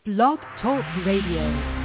Blog Talk Radio.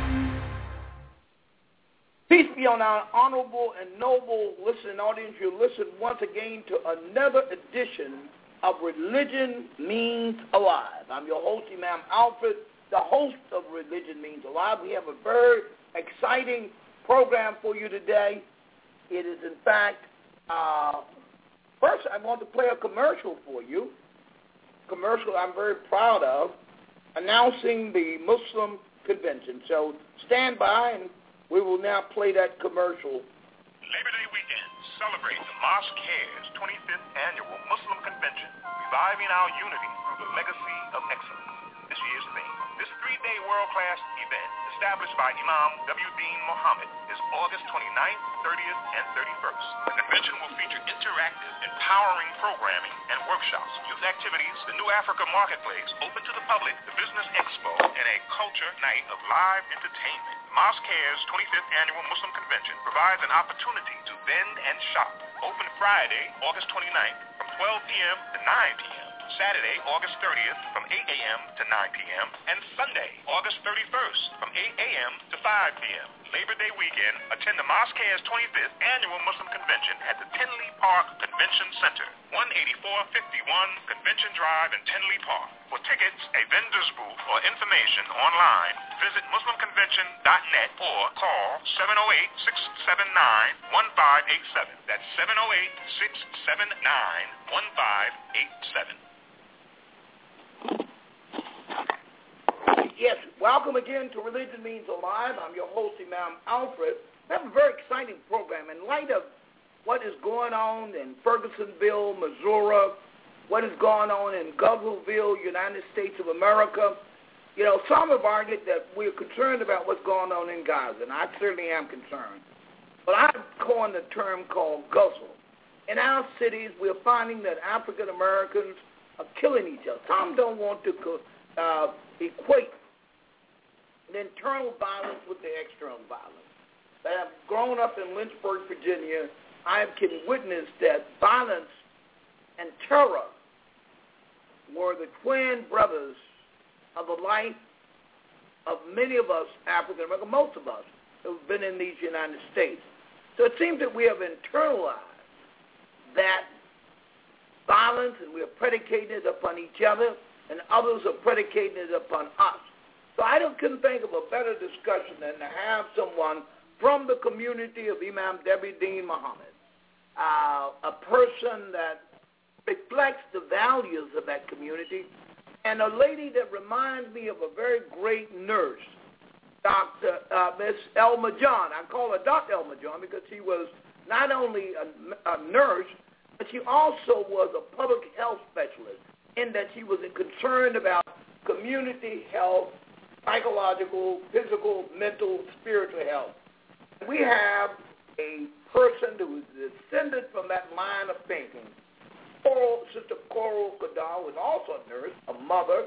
Peace be on our honorable and noble listening audience. You listen once again to another edition of Religion Means Alive. I'm your host, Imam Alfred, the host of Religion Means Alive. We have a very exciting program for you today. It is, in fact, first I want to play a commercial for you. Commercial I'm very proud of, announcing the Muslim Convention. So stand by, and we will now play that commercial. Labor Day weekend, celebrate the Mosque Cares 25th Annual Muslim Convention, reviving our unity through the legacy of excellence. This year's theme. This three-day world-class event, established by Imam W. Deen Muhammad, is August 29th, 30th, and 31st. The convention will feature interactive, empowering programming and workshops, youth activities, the New Africa Marketplace, open to the public, the Business Expo, and a culture night of live entertainment. Mosque Cares 25th Annual Muslim Convention provides an opportunity to vend and shop. Open Friday, August 29th, from 12 p.m. to 9 p.m. Saturday, August 30th, from 8 a.m. to 9 p.m., and Sunday, August 31st, from 8 a.m. to 5 p.m. Labor Day weekend, attend the Mosque Cares 25th Annual Muslim Convention at the Tinley Park Convention Center, 18451 Convention Drive in Tinley Park. For tickets, a vendor's booth, or information online, visit muslimconvention.net or call 708-679-1587. That's 708-679-1587. Yes, welcome again to Religion Means Alive. I'm your host, Imam Alfred. We have a very exciting program. In light of what is going on in Fergusonville, Missouri, what is going on in Gulfville, United States of America, you know, some have argued that we're concerned about what's going on in Gaza, and I certainly am concerned. But I've coined a term called guzzle. In our cities, we're finding that African Americans are killing each other. Some don't want to equate the internal violence with the external violence. That have grown up in Lynchburg, Virginia, I can witness that violence and terror were the twin brothers of the life of many of us African Americans, most of us who have been in these United States. So it seems that we have internalized that violence, and we are predicated upon each other, and others are predicated upon us. So I couldn't think of a better discussion than to have someone from the community of Imam W. Deen Muhammad, a person that reflects the values of that community, and a lady that reminds me of a very great nurse, Dr. Miss Elma John. I call her Dr. Elma John because she was not only a nurse, but she also was a public health specialist in that she was concerned about community health, psychological, physical, mental, spiritual health. We have a person who is descended from that line of thinking. Sister Coral Kadar was also a nurse, a mother.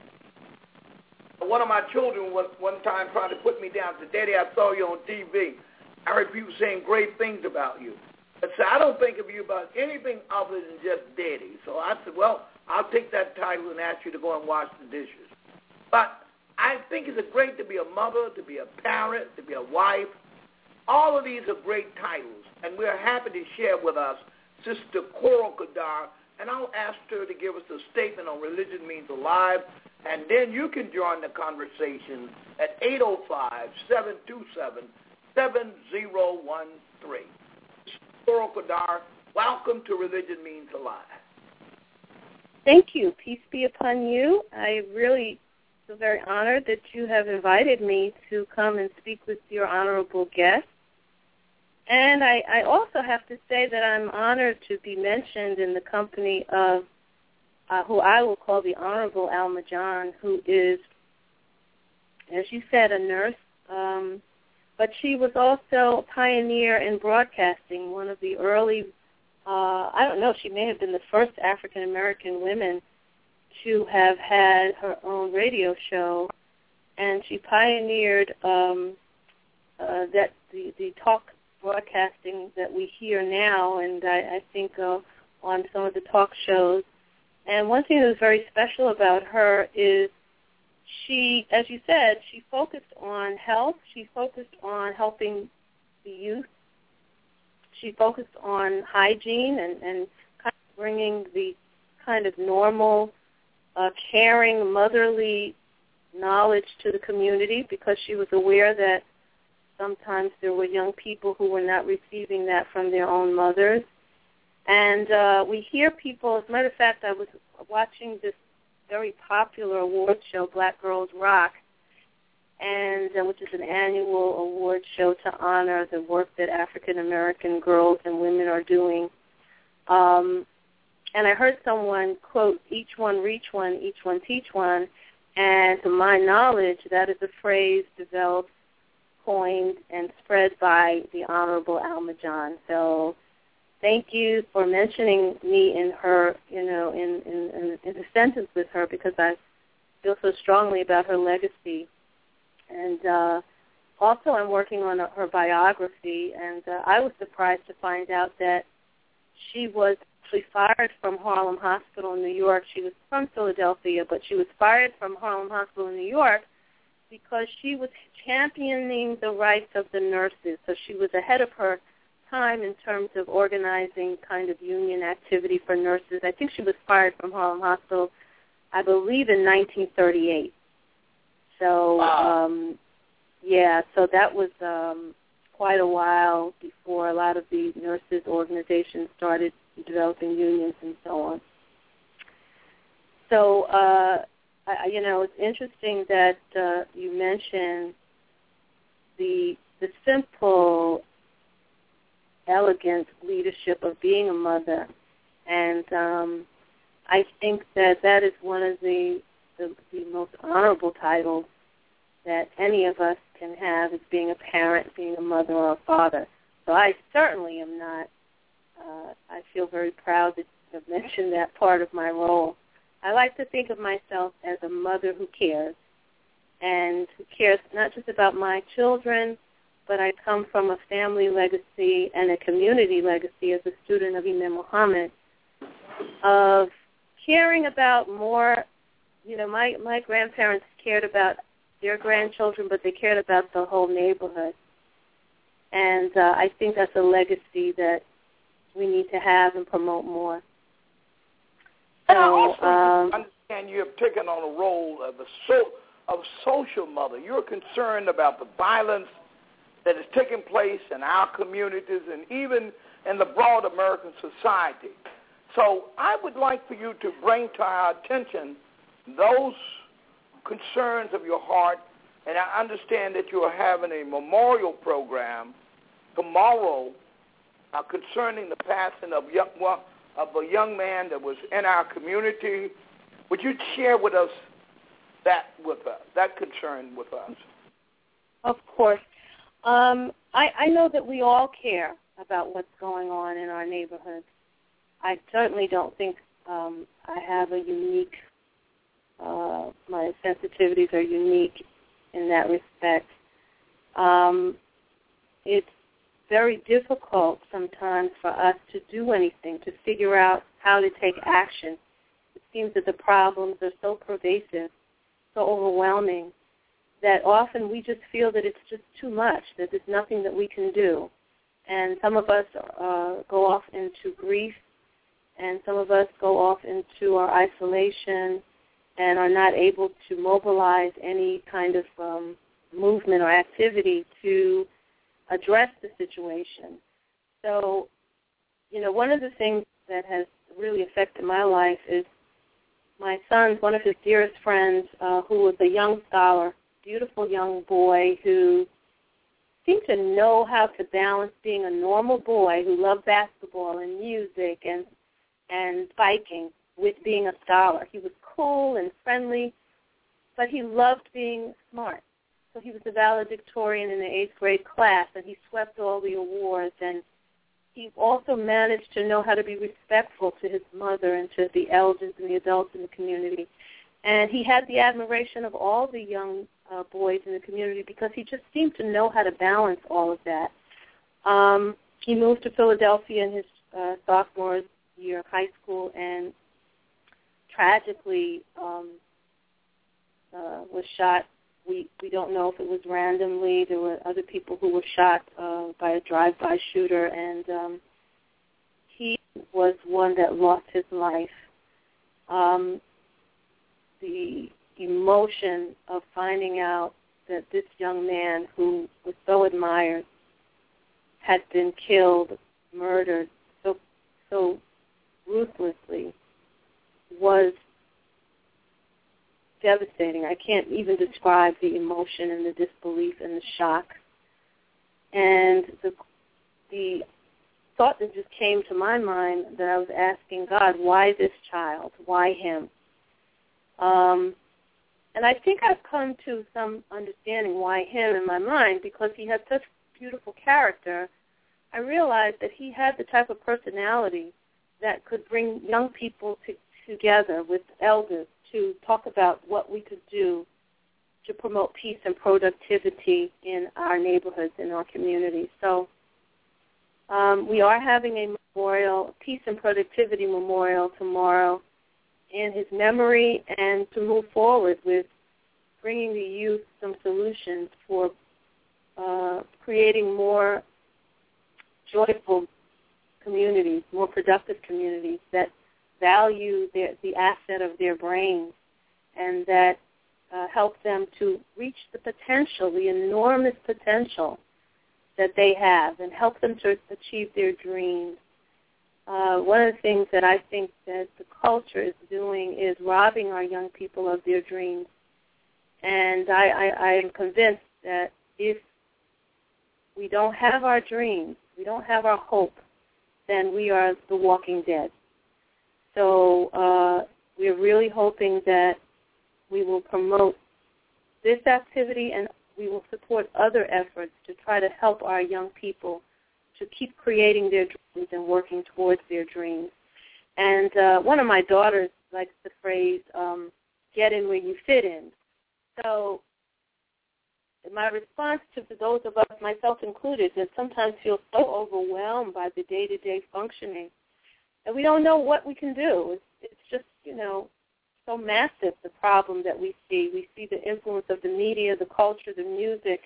One of my children was one time trying to put me down. Said, "Daddy, I saw you on TV. I heard people saying great things about you." I said, "I don't think of you about anything other than just Daddy." So I said, "Well, I'll take that title and ask you to go and wash the dishes." But I think it's great to be a mother, to be a parent, to be a wife. All of these are great titles, and we're happy to share with us Sister Coral Kadar, and I'll ask her to give us a statement on Religion Means Alive, and then you can join the conversation at 805-727-7013. Coral Kadar, welcome to Religion Means Alive. Thank you. Peace be upon you. I really feel very honored that you have invited me to come and speak with your honorable guest. And I also have to say that I'm honored to be mentioned in the company of who I will call the Honorable Alma John, who is, as you said, a nurse, but she was also a pioneer in broadcasting, one of the early, I don't know, she may have been the first African-American woman to have had her own radio show, and she pioneered that the talk broadcasting that we hear now, and I think on some of the talk shows. And one thing that was very special about her is she, as you said, she focused on health. She focused on helping the youth. She focused on hygiene and kind of bringing the kind of normal, caring, motherly knowledge to the community, because she was aware that sometimes there were young people who were not receiving that from their own mothers. And we hear people, as a matter of fact, I was watching this very popular award show, Black Girls Rock, and which is an annual award show to honor the work that African-American girls and women are doing. And I heard someone quote, "Each one reach one, each one teach one," and to my knowledge, that is a phrase developed, coined, and spread by the Honorable Alma John. So thank you for mentioning me in her, in the sentence with her, because I feel so strongly about her legacy. And also I'm working on her biography, and I was surprised to find out that she was actually fired from Harlem Hospital in New York. She was from Philadelphia, but she was fired from Harlem Hospital in New York because she was championing the rights of the nurses. So she was ahead of her time in terms of organizing kind of union activity for nurses. I think she was fired from Harlem Hospital, I believe, in 1938. So, so that was quite a while before a lot of the nurses' organizations started developing unions and so on. So, it's interesting that you mentioned the simple, elegant leadership of being a mother, and I think that is one of the most honorable titles that any of us can have, is being a parent, being a mother or a father. So I certainly am not. I feel very proud to have mentioned that part of my role. I like to think of myself as a mother who cares, and who cares not just about my children, but I come from a family legacy and a community legacy as a student of Imam Muhammad, of caring about more. My grandparents cared about their grandchildren, but they cared about the whole neighborhood. And I think that's a legacy that we need to have and promote more. And I also understand you have taken on a role of a social mother. You're concerned about the violence that is taking place in our communities and even in the broad American society. So I would like for you to bring to our attention those concerns of your heart, and I understand that you are having a memorial program tomorrow concerning the passing of a young man that was in our community. Would you share with us that concern with us? Of course. I know that we all care about what's going on in our neighborhoods. I certainly don't think I have a unique, my sensitivities are unique in that respect. It's very difficult sometimes for us to do anything, to figure out how to take action. It seems that the problems are so pervasive, so overwhelming, that often we just feel that it's just too much, that there's nothing that we can do. And some of us go off into grief, and some of us go off into our isolation and are not able to mobilize any kind of movement or activity to address the situation. So, one of the things that has really affected my life is my son's, one of his dearest friends, who was a young scholar, beautiful young boy who seemed to know how to balance being a normal boy who loved basketball and music and biking with being a scholar. He was cool and friendly, but he loved being smart. So he was a valedictorian in the 8th grade class, and he swept all the awards, and he also managed to know how to be respectful to his mother and to the elders and the adults in the community. And he had the admiration of all the young boys in the community because he just seemed to know how to balance all of that. He moved to Philadelphia in his sophomore year of high school, and tragically was shot. We don't know if it was randomly. There were other people who were shot by a drive-by shooter, and he was one that lost his life. The emotion of finding out that this young man who was so admired had been killed, murdered so ruthlessly was devastating. I can't even describe the emotion and the disbelief and the shock. And the thought that just came to my mind that I was asking God, why this child? Why him? And I think I've come to some understanding why him in my mind, because he had such beautiful character. I realized that he had the type of personality that could bring young people together with elders to talk about what we could do to promote peace and productivity in our neighborhoods, in our communities. So we are having a memorial, Peace and Productivity Memorial tomorrow in his memory, and to move forward with bringing the youth some solutions for creating more joyful communities, more productive communities that value the asset of their brains, and that help them to reach the potential, the enormous potential that they have, and help them to achieve their dreams. One of the things that I think that the culture is doing is robbing our young people of their dreams. And I am convinced that if we don't have our dreams, we don't have our hope, then we are the walking dead. So we're really hoping that we will promote this activity, and we will support other efforts to try to help our young people to keep creating their dreams and working towards their dreams. And one of my daughters likes the phrase, get in where you fit in. So my response to those of us, myself included, that sometimes feel so overwhelmed by the day-to-day functioning, and we don't know what we can do. It's just, so massive, the problem that we see. We see the influence of the media, the culture, the music,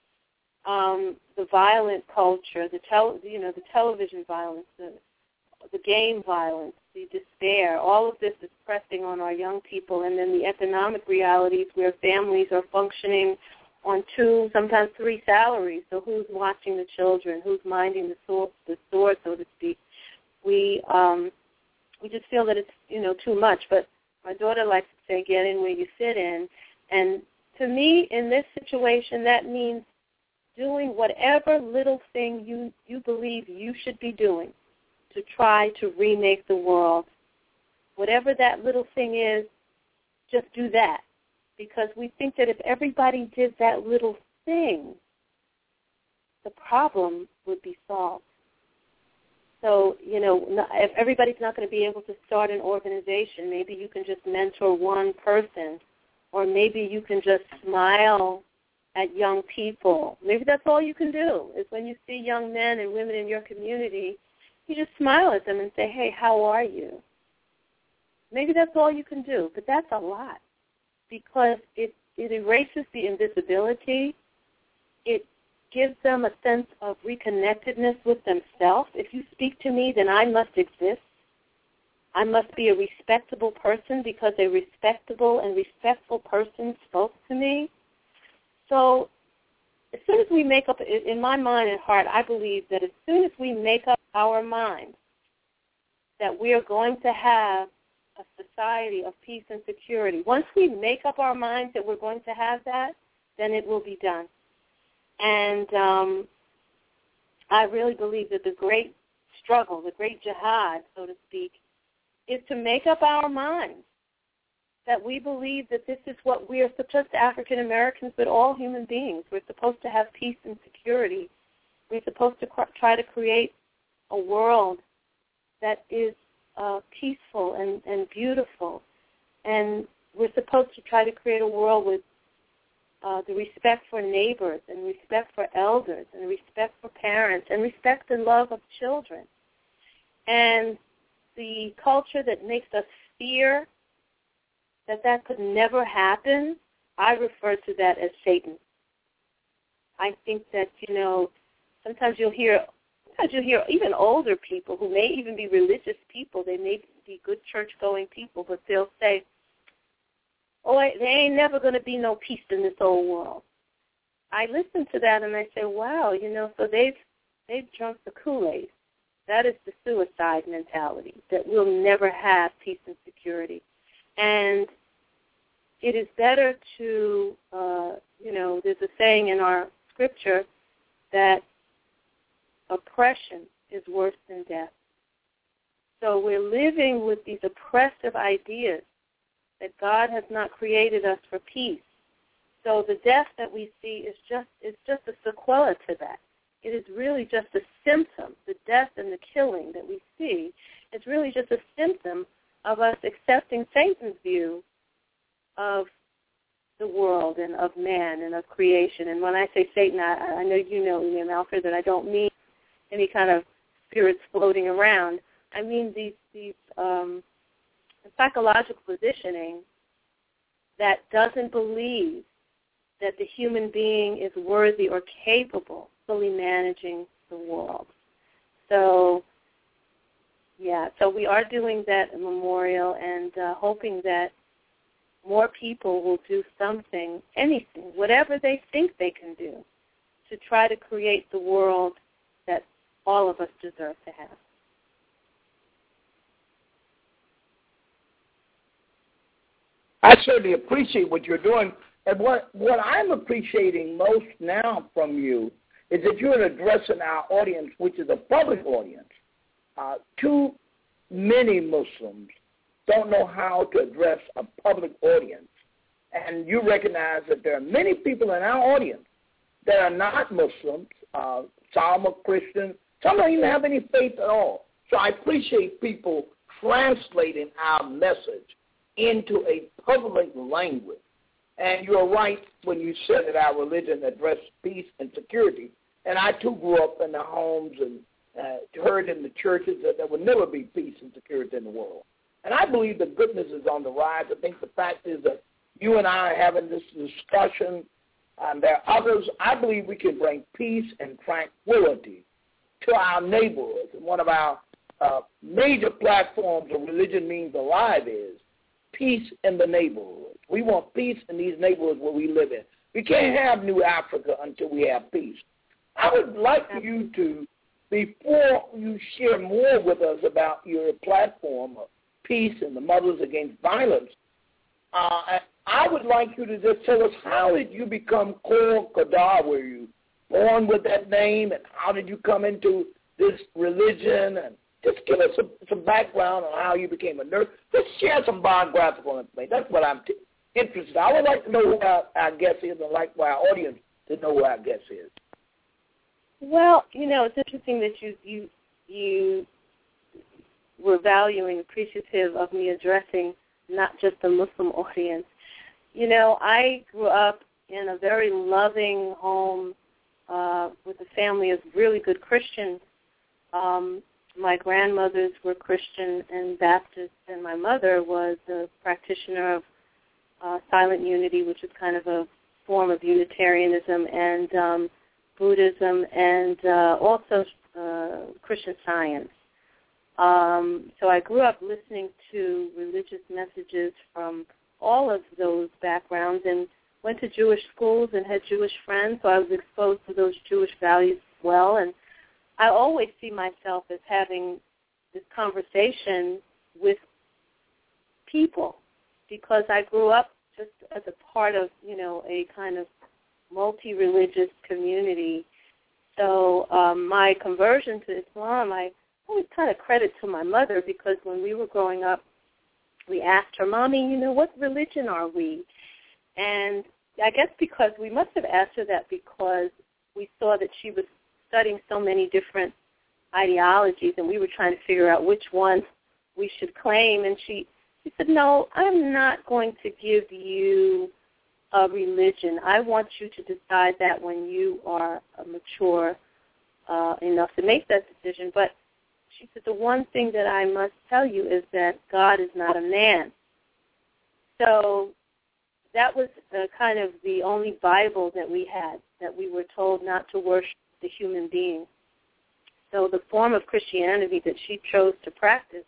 the violent culture, the television violence, the game violence, the despair. All of this is pressing on our young people, and then the economic realities where families are functioning on 2, sometimes 3 salaries. So who's watching the children? Who's minding the store, so to speak? We just feel that it's too much. But my daughter likes to say, "Get in where you fit in," and to me, in this situation, that means doing whatever little thing you believe you should be doing to try to remake the world. Whatever that little thing is, just do that. Because we think that if everybody did that little thing, the problem would be solved. So, if everybody's not going to be able to start an organization, maybe you can just mentor one person, or maybe you can just smile at young people. Maybe that's all you can do, is when you see young men and women in your community, you just smile at them and say, "Hey, how are you?" Maybe that's all you can do, but that's a lot, because it erases the invisibility. It gives them a sense of reconnectedness with themselves. If you speak to me, then I must exist. I must be a respectable person because a respectable and respectful person spoke to me. So as soon as we make up, in my mind and heart, I believe that as soon as we make up our minds that we are going to have a society of peace and security, once we make up our minds that we're going to have that, then it will be done. And I really believe that the great struggle, the great jihad, so to speak, is to make up our minds that we believe that this is what we are, just African Americans, but all human beings. We're supposed to have peace and security. We're supposed to try to create a world that is peaceful and beautiful. And we're supposed to try to create a world with the respect for neighbors, and respect for elders, and respect for parents, and respect and love of children. And the culture that makes us fear that could never happen, I refer to that as Satan. I think that, sometimes you'll hear even older people who may even be religious people, they may be good church-going people, but they'll say, oh, there ain't never going to be no peace in this old world. I listen to that and I say, wow, so they've drunk the Kool-Aid. That is the suicide mentality, that we'll never have peace and security. And it is better to, there's a saying in our scripture that oppression is worse than death. So we're living with these oppressive ideas that God has not created us for peace. So the death that we see is just a sequela to that. It is really just a symptom. The death and the killing that we see is really just a symptom of us accepting Satan's view of the world and of man and of creation. And when I say Satan, I know you know, Liam Alfred, that I don't mean any kind of spirits floating around. I mean these psychological positioning that doesn't believe that the human being is worthy or capable of fully managing the world. So, so we are doing that memorial and hoping that more people will do something, anything, whatever they think they can do to try to create the world that all of us deserve to have. I certainly appreciate what you're doing. And what I'm appreciating most now from you is that you're addressing our audience, which is a public audience. Too many Muslims don't know how to address a public audience. And you recognize that there are many people in our audience that are not Muslims. Some are Christians. Some don't even have any faith at all. So I appreciate people translating our message into a public language. And you're right when you said that our religion addressed peace and security. And I, too, grew up in the homes and heard in the churches that there would never be peace and security in the world. And I believe the goodness is on the rise. I think the fact is that you and I are having this discussion, and there are others. I believe we can bring peace and tranquility to our neighborhoods. And one of our major platforms of Religion Means Alive is peace in the neighborhood. We want peace in these neighborhoods where we live in. We can't have New Africa until we have peace. I would like for you to, before you share more with us about your platform of peace and the Mothers Against Violence, I would like you to just tell us, how did you become Kor Kadar? Were you born with that name, and how did you come into this religion? And just give us some background on how you became a nurse. Just share some biographical information. That's what I'm interested in. I would like to know who our guest is, and like for our audience to know who our guest is. Well, it's interesting that you were valuing, appreciative of me addressing not just the Muslim audience. I grew up in a very loving home with a family of really good Christians. My grandmothers were Christian and Baptist, and my mother was a practitioner of silent unity, which is kind of a form of Unitarianism and Buddhism, and also Christian Science. So I grew up listening to religious messages from all of those backgrounds and went to Jewish schools and had Jewish friends, so I was exposed to those Jewish values as well. And I always see myself as having this conversation with people because I grew up just as a part of, a kind of multi-religious community. So my conversion to Islam, I always kind of credit to my mother because when we were growing up, we asked her, Mommy, what religion are we? And I guess because we must have asked her that because we saw that she was studying so many different ideologies, and we were trying to figure out which one we should claim. And she said, no, I'm not going to give you a religion. I want you to decide that when you are mature enough to make that decision. But she said, the one thing that I must tell you is that God is not a man. So that was kind of the only Bible that we had, that we were told not to worship the human being. So the form of Christianity that she chose to practice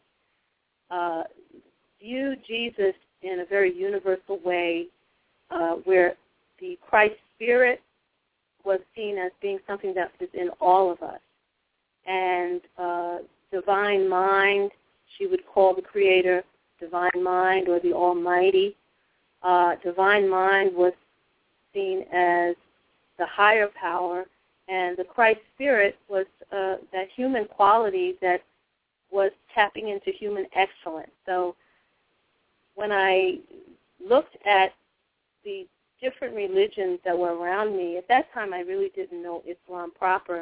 viewed Jesus in a very universal way, where the Christ Spirit was seen as being something that is in all of us. And divine mind, she would call the Creator divine mind or the Almighty. Divine mind was seen as the higher power, and the Christ Spirit was that human quality that was tapping into human excellence. So when I looked at the different religions that were around me, at that time I really didn't know Islam proper,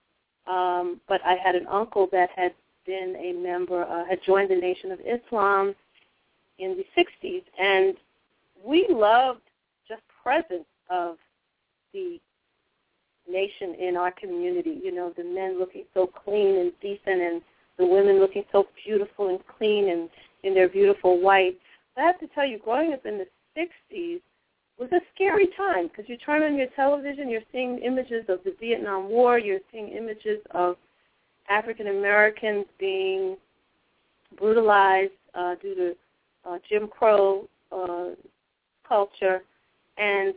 but I had an uncle that had been a member, had joined the Nation of Islam in the 60s, and we loved just presence of the nation in our community. You know, the men looking so clean and decent, and the women looking so beautiful and clean and in their beautiful white. I have to tell you, growing up in the 60s was a scary time, because you turn on your television, you're seeing images of the Vietnam War, you're seeing images of African Americans being brutalized due to Jim Crow culture, and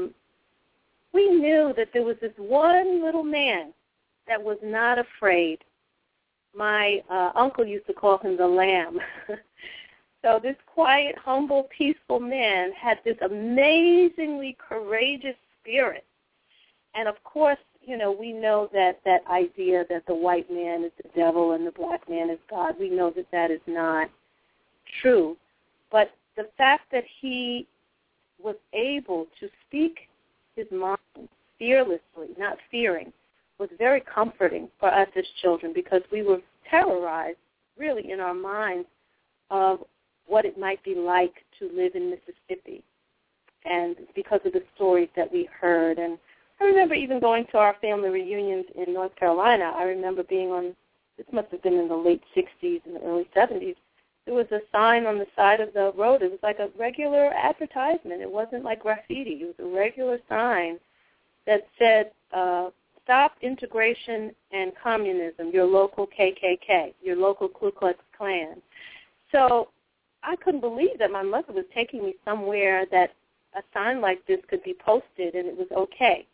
we knew that there was this one little man that was not afraid. My uncle used to call him the Lamb. So this quiet, humble, peaceful man had this amazingly courageous spirit. And of course, you know, we know that that idea that the white man is the devil and the black man is God, we know that that is not true. But the fact that he was able to speak his mind fearlessly, not fearing, was very comforting for us as children, because we were terrorized, really, in our minds of what it might be like to live in Mississippi, and because of the stories that we heard. And I remember even going to our family reunions in North Carolina. I remember being on, this must have been in the late 60s and early 70s, there was a sign on the side of the road. It was like a regular advertisement. It wasn't like graffiti. It was a regular sign that said, stop integration and communism, your local KKK, your local Ku Klux Klan. So I couldn't believe that my mother was taking me somewhere that a sign like this could be posted and it was okay.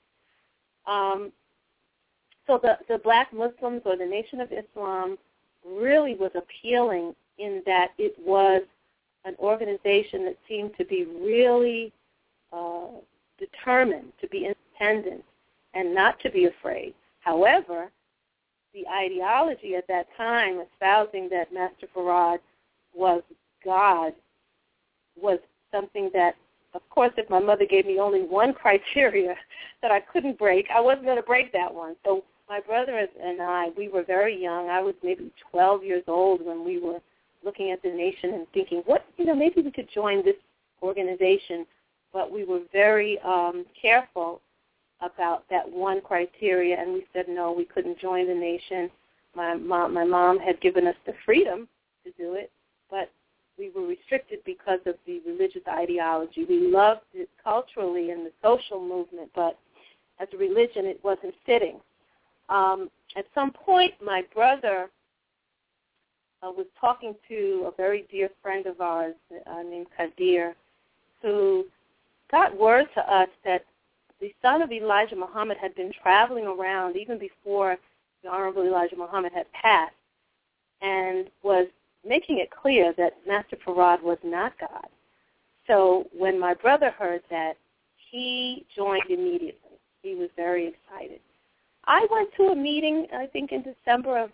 So the Black Muslims, or the Nation of Islam, really was appealing in that it was an organization that seemed to be really determined to be independent and not to be afraid. However, the ideology at that time, espousing that Master Farad was God, was something that, of course, if my mother gave me only one criteria that I couldn't break, I wasn't going to break that one. So my brother and I, we were very young. I was maybe 12 years old when we were looking at the nation and thinking, maybe we could join this organization. But we were very careful about that one criteria, and we said no, we couldn't join the nation. My mom had given us the freedom to do it, but we were restricted because of the religious ideology. We loved it culturally and the social movement, but as a religion, it wasn't fitting. At some point, my brother was talking to a very dear friend of ours named Kadir, who got word to us that the son of Elijah Muhammad had been traveling around even before the Honorable Elijah Muhammad had passed, and was making it clear that Master Farad was not God. So when my brother heard that, he joined immediately. He was very excited. I went to a meeting, I think in December of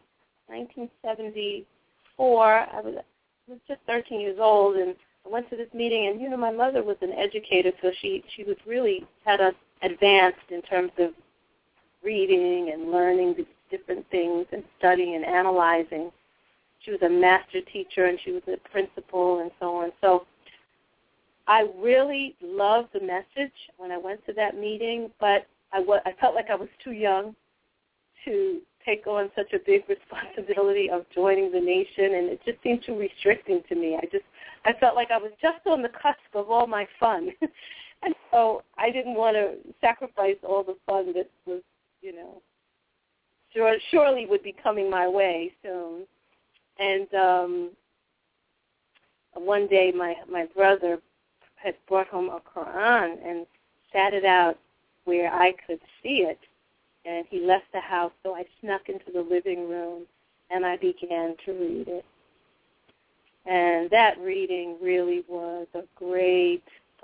1974. I was just 13 years old, and I went to this meeting, and, my mother was an educator, so she was really had us advanced in terms of reading and learning these different things and studying and analyzing. She was a master teacher, and she was a principal and so on. So I really loved the message when I went to that meeting, but I felt like I was too young to take on such a big responsibility of joining the nation, and it just seemed too restricting to me. I felt like I was just on the cusp of all my fun. And so I didn't want to sacrifice all the fun that was, surely would be coming my way soon. And one day my brother had brought home a Quran and sat it out where I could see it. And he left the house, so I snuck into the living room and I began to read it. And that reading really was a great,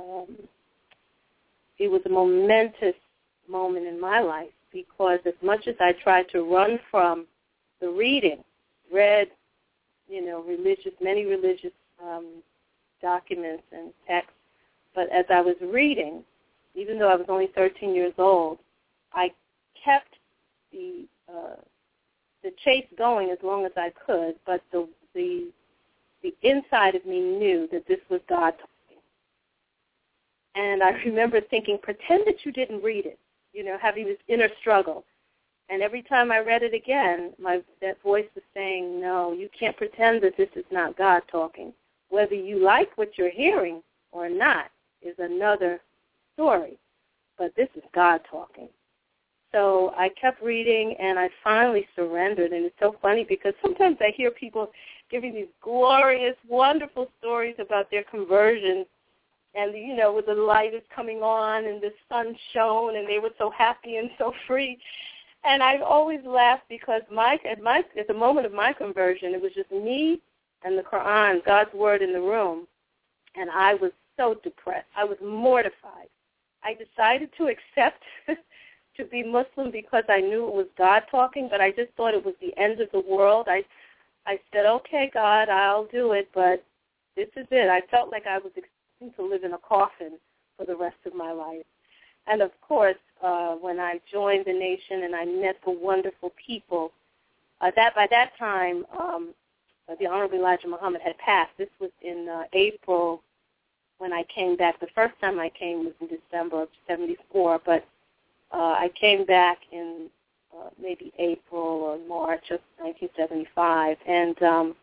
it was a momentous moment in my life, because as much as I tried to run from the reading, read, many religious documents and texts, but as I was reading, even though I was only 13 years old, I kept the chase going as long as I could, but the inside of me knew that this was God talking. And I remember thinking, pretend that you didn't read it, having this inner struggle. And every time I read it again, that voice was saying, no, you can't pretend that this is not God talking. Whether you like what you're hearing or not is another story, but this is God talking. So I kept reading, and I finally surrendered. And it's so funny because sometimes I hear people giving these glorious, wonderful stories about their conversions, and, with the light is coming on and the sun shone, and they were so happy and so free. And I've always laughed because at the moment of my conversion, it was just me and the Quran, God's word, in the room, and I was so depressed. I was mortified. I decided to accept to be Muslim because I knew it was God talking, but I just thought it was the end of the world. I said, okay, God, I'll do it, but this is it. I felt like I was expecting to live in a coffin for the rest of my life. And, of course, when I joined the nation and I met the wonderful people, by that time, the Honorable Elijah Muhammad had passed. This was in April when I came back. The first time I came was in December of 1974, but I came back in maybe April or March of 1975, and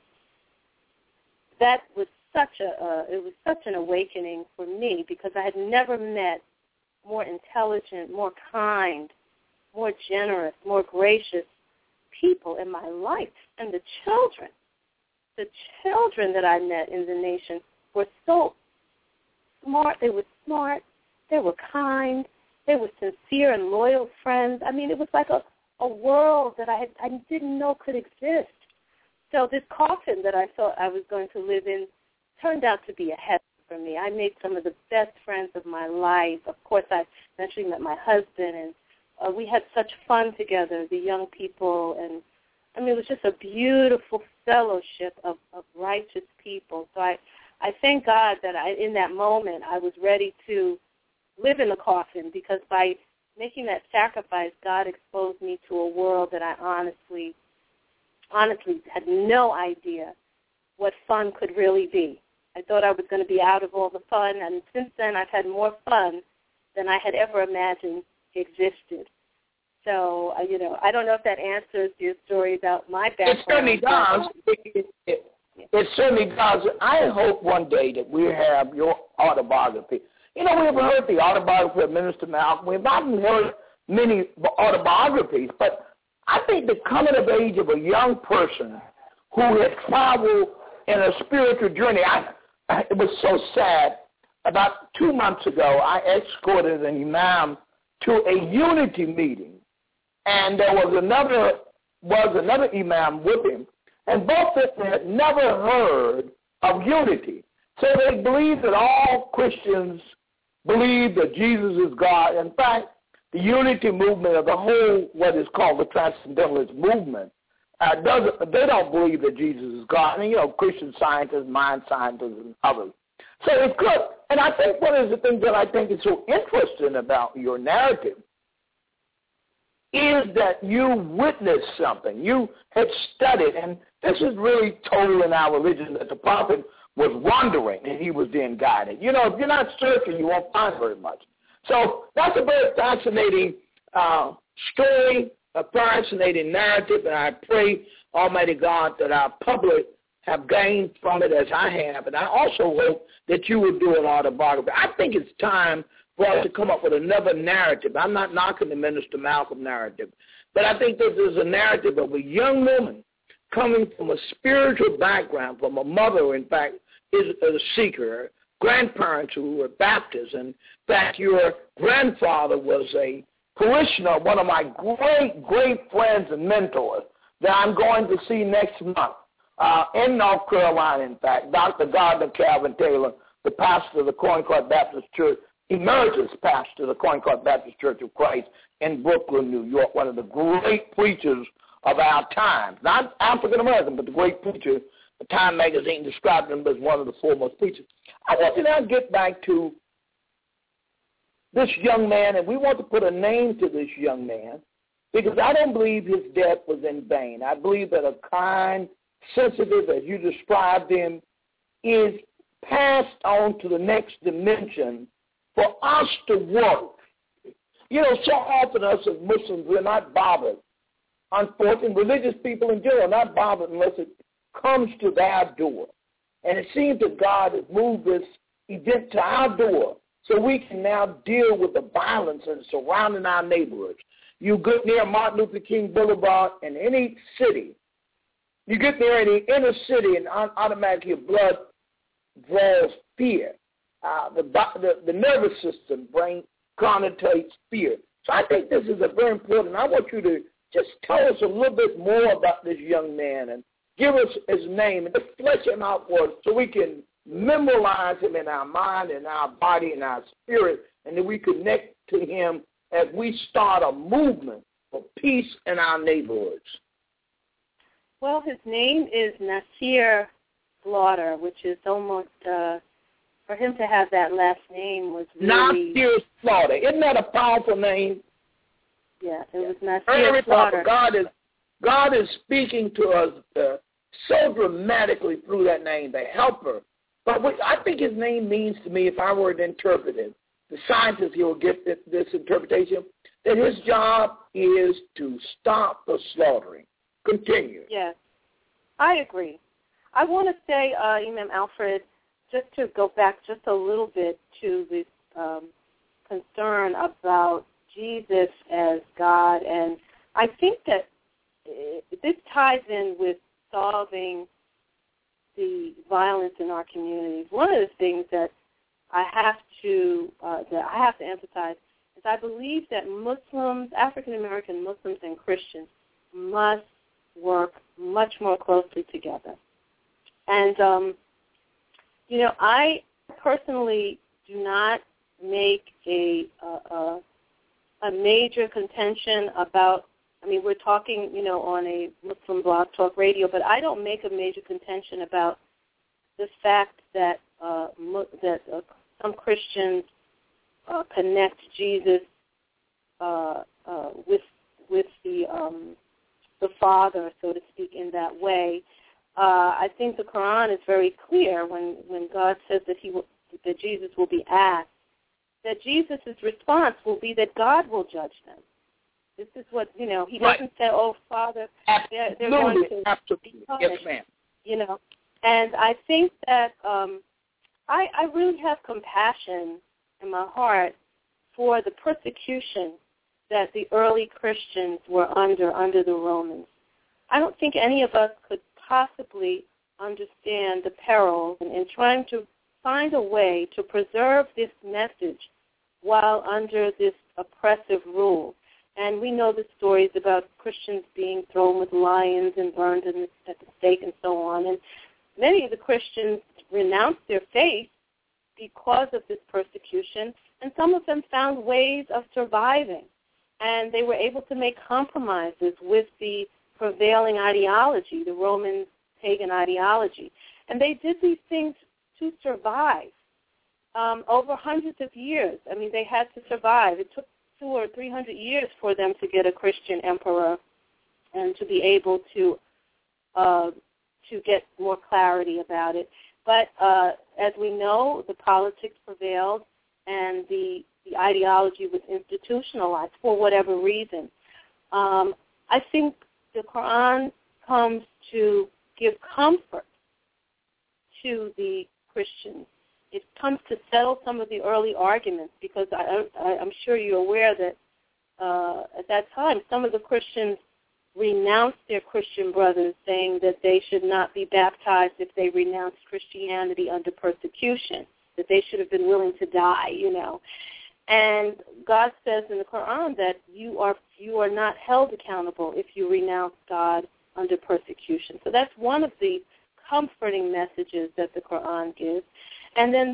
that was such an awakening for me, because I had never met more intelligent, more kind, more generous, more gracious people in my life. And the children that I met in the nation were so smart. They were smart. They were kind. They were sincere and loyal friends. I mean, it was like a world that I didn't know could exist. So this coffin that I thought I was going to live in turned out to be a heaven for me. I made some of the best friends of my life. Of course, I eventually met my husband, and we had such fun together, the young people. And, I mean, it was just a beautiful fellowship of righteous people. So I thank God that in that moment I was ready to live in the coffin, because by making that sacrifice, God exposed me to a world that I honestly had no idea what fun could really be. I thought I was going to be out of all the fun, and since then I've had more fun than I had ever imagined existed. So, I don't know if that answers your story about my background. It certainly does. It certainly does. I hope one day that we have your autobiography. We've heard the autobiography of Minister Malcolm. We've not heard many autobiographies, but I think the coming of age of a young person who had traveled in a spiritual journey, it was so sad. About 2 months ago, I escorted an imam to a unity meeting, and there was another imam with him, and both of them had never heard of unity. So they believe that all Christians believe that Jesus is God. In fact, the unity movement of the whole, what is called the Transcendentalist movement, they don't believe that Jesus is God. And, Christian scientists, mind scientists, and others. So it's good. And I think one of the things that I think is so interesting about your narrative is that you witnessed something. You had studied, and this is really told in our religion, that the prophet was wandering and he was being guided. If you're not searching, you won't find very much. So that's a very fascinating story, a fascinating narrative, and I pray, Almighty God, that our public have gained from it as I have, and I also hope that you will do an autobiography. I think it's time for us to come up with another narrative. I'm not knocking the Minister Malcolm narrative, but I think that there's a narrative of a young woman coming from a spiritual background, from a mother, in fact, is a seeker, grandparents who were Baptists. In fact, your grandfather was a parishioner of one of my great, great friends and mentors that I'm going to see next month in North Carolina, in fact, Dr. Gardner Calvin Taylor, the pastor of the Corn Court Baptist Church, emeritus pastor of the Corn Court Baptist Church of Christ in Brooklyn, New York, one of the great preachers of our time. Not African-American, but the great preacher. The Time magazine described him as one of the foremost preachers. I want to now get back to this young man, and we want to put a name to this young man because I don't believe his death was in vain. I believe that a kind, sensitive, as you described him, is passed on to the next dimension for us to work. You know, so often us as Muslims, we're not bothered. Unfortunately, religious people in general are not bothered unless it comes to their door. And it seems that God has moved this event to our door so we can now deal with the violence that's surrounding our neighborhoods. You get near Martin Luther King Boulevard in any city, you get there in the inner city and automatically your blood draws fear. The nervous system brain connotates fear. So I think this is a very important. I want you to just tell us a little bit more about this young man and give us his name and just flesh him out for us so we can memorialize him in our mind and our body and our spirit, and then we connect to him as we start a movement for peace in our neighborhoods. Well, his name is Nasir Slaughter, which is almost, for him to have that last name was really... Nasir Slaughter. Isn't that a powerful name? Yeah, it was Nasir Slaughter. God is speaking to us so dramatically through that name, the helper. But I think his name means to me, if I were to interpret it, the scientist here will get this interpretation, that his job is to stop the slaughtering. Continue. Yes, I agree. I want to say, Imam Alfred, just to go back just a little bit to this concern about Jesus as God, and I think that this ties in with solving the violence in our communities. One of the things that I have to emphasize is I believe that Muslims, African American Muslims and Christians, must work much more closely together. And I personally do not make a major contention about. I mean, we're talking, on a Muslim Blog Talk Radio, but I don't make a major contention about the fact that some Christians connect Jesus with the Father, so to speak, in that way. I think the Quran is very clear when God says that Jesus will be asked, that Jesus' response will be that God will judge them. This is what, he doesn't say, oh, Father, they're going to be punished. Yes, ma'am. And I think that I really have compassion in my heart for the persecution that the early Christians were under the Romans. I don't think any of us could possibly understand the perils in trying to find a way to preserve this message while under this oppressive rule. And we know the stories about Christians being thrown with lions and burned at the stake and so on. And many of the Christians renounced their faith because of this persecution, and some of them found ways of surviving. And they were able to make compromises with the prevailing ideology, the Roman pagan ideology. And they did these things to survive over hundreds of years. I mean, they had to survive. It took 200 or 300 years for them to get a Christian emperor and to be able to get more clarity about it. But as we know, the politics prevailed and the ideology was institutionalized for whatever reason. I think the Quran comes to give comfort to the Christians. It comes to settle some of the early arguments, because I'm sure you're aware that at that time some of the Christians renounced their Christian brothers, saying that they should not be baptized if they renounced Christianity under persecution, that they should have been willing to die, And God says in the Quran that you are not held accountable if you renounce God under persecution. So that's one of the comforting messages that the Quran gives. And then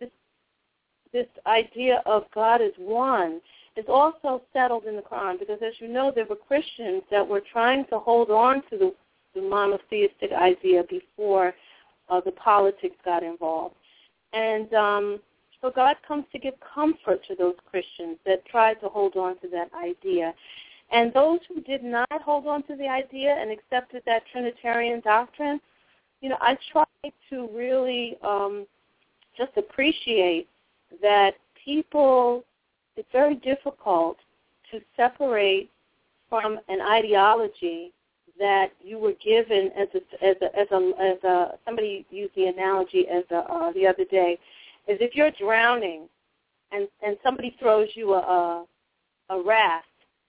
this idea of God as one is also settled in the Quran, because as you know, there were Christians that were trying to hold on to the monotheistic idea before the politics got involved. And so God comes to give comfort to those Christians that tried to hold on to that idea. And those who did not hold on to the idea and accepted that Trinitarian doctrine, I try to really just appreciate that people, it's very difficult to separate from an ideology that you were given as a somebody used the analogy the other day, is if you're drowning and somebody throws you a raft,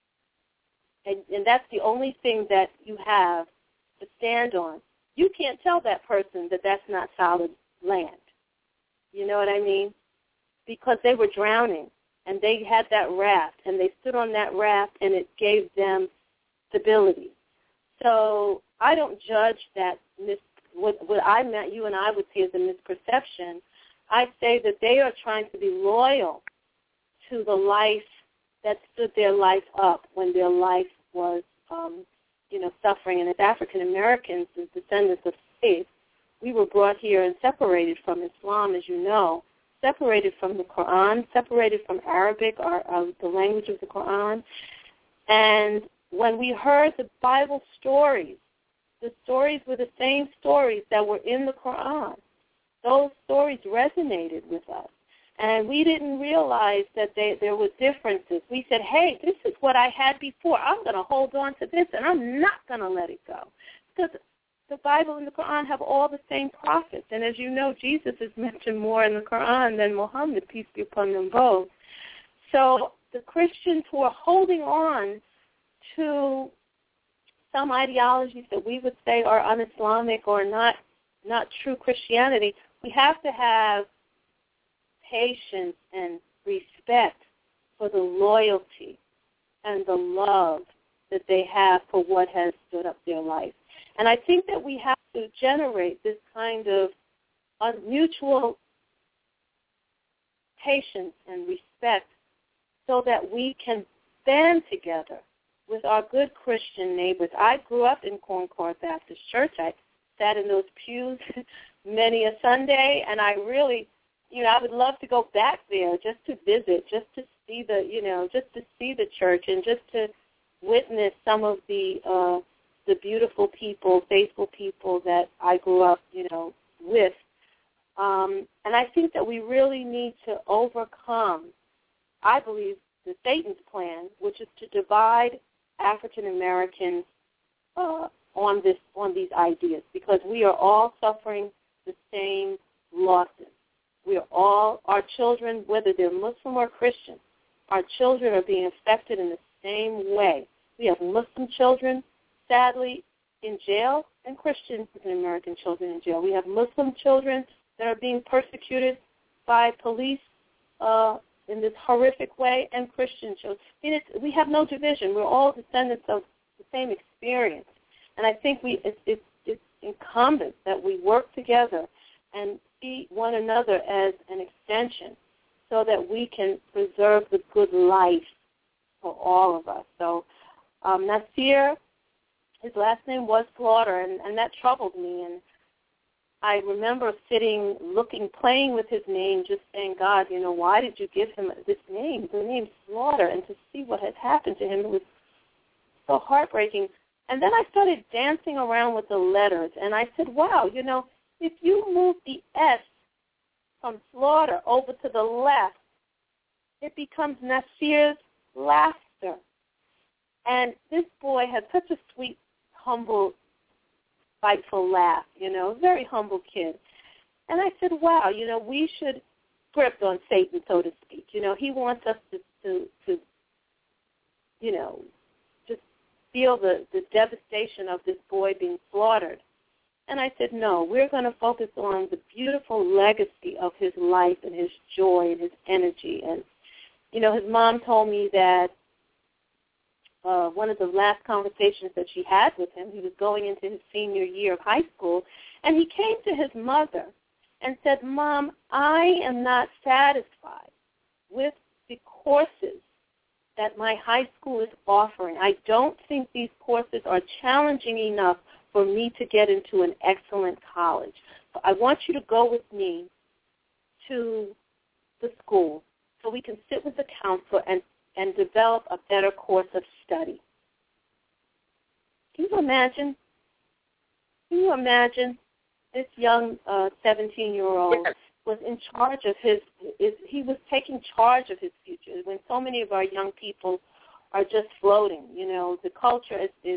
and that's the only thing that you have to stand on, you can't tell that person that that's not solid land. You know what I mean? Because they were drowning, and they had that raft, and they stood on that raft, and it gave them stability. So I don't judge that what you and I would see as a misperception. I say that they are trying to be loyal to the life that stood their life up when their life was, suffering. And as African Americans, as descendants of faith, we were brought here and separated from Islam, as you know, separated from the Quran, separated from Arabic, the language of the Quran. And when we heard the Bible stories, the stories were the same stories that were in the Quran. Those stories resonated with us. And we didn't realize that there were differences. We said, hey, this is what I had before. I'm going to hold on to this, and I'm not going to let it go. Because the Bible and the Quran have all the same prophets. And as you know, Jesus is mentioned more in the Quran than Muhammad, peace be upon them both. So the Christians who are holding on to some ideologies that we would say are un-Islamic or not true Christianity, we have to have patience and respect for the loyalty and the love that they have for what has stood up their life. And I think that we have to generate this kind of mutual patience and respect so that we can stand together with our good Christian neighbors. I grew up in Concord Baptist Church. I sat in those pews many a Sunday, and I really, I would love to go back there just to visit, just to see the church, and just to witness some of the beautiful people, faithful people that I grew up, with. And I think that we really need to overcome, I believe, Satan's plan, which is to divide African Americans on these ideas, because we are all suffering the same losses. We are all, our children, whether they're Muslim or Christian, our children are being affected in the same way. We have Muslim children, sadly, in jail, and Christian American children in jail. We have Muslim children that are being persecuted by police in this horrific way, and Christian children. We have no division. We're all descendants of the same experience. And I think it's incumbent that we work together and see one another as an extension so that we can preserve the good life for all of us. So Nasir, his last name was Slaughter, and that troubled me. And I remember sitting, playing with his name, just saying, God, why did you give him this name, the name Slaughter? And to see what had happened to him, it was so heartbreaking. And then I started dancing around with the letters, and I said, wow, if you move the S from Slaughter over to the left, it becomes Nasir's Laughter. And this boy had such a sweet, humble, spiteful laugh, very humble kid. And I said, wow, we should script on Satan, so to speak. He wants us to just feel the devastation of this boy being slaughtered. And I said, no, we're going to focus on the beautiful legacy of his life and his joy and his energy. And, his mom told me that one of the last conversations that she had with him, he was going into his senior year of high school, and he came to his mother and said, Mom, I am not satisfied with the courses that my high school is offering. I don't think these courses are challenging enough for me to get into an excellent college. So I want you to go with me to the school so we can sit with the counselor and develop a better course of study. Can you imagine? This young 17-year-old was in charge of he was taking charge of his future when so many of our young people are just floating. The culture is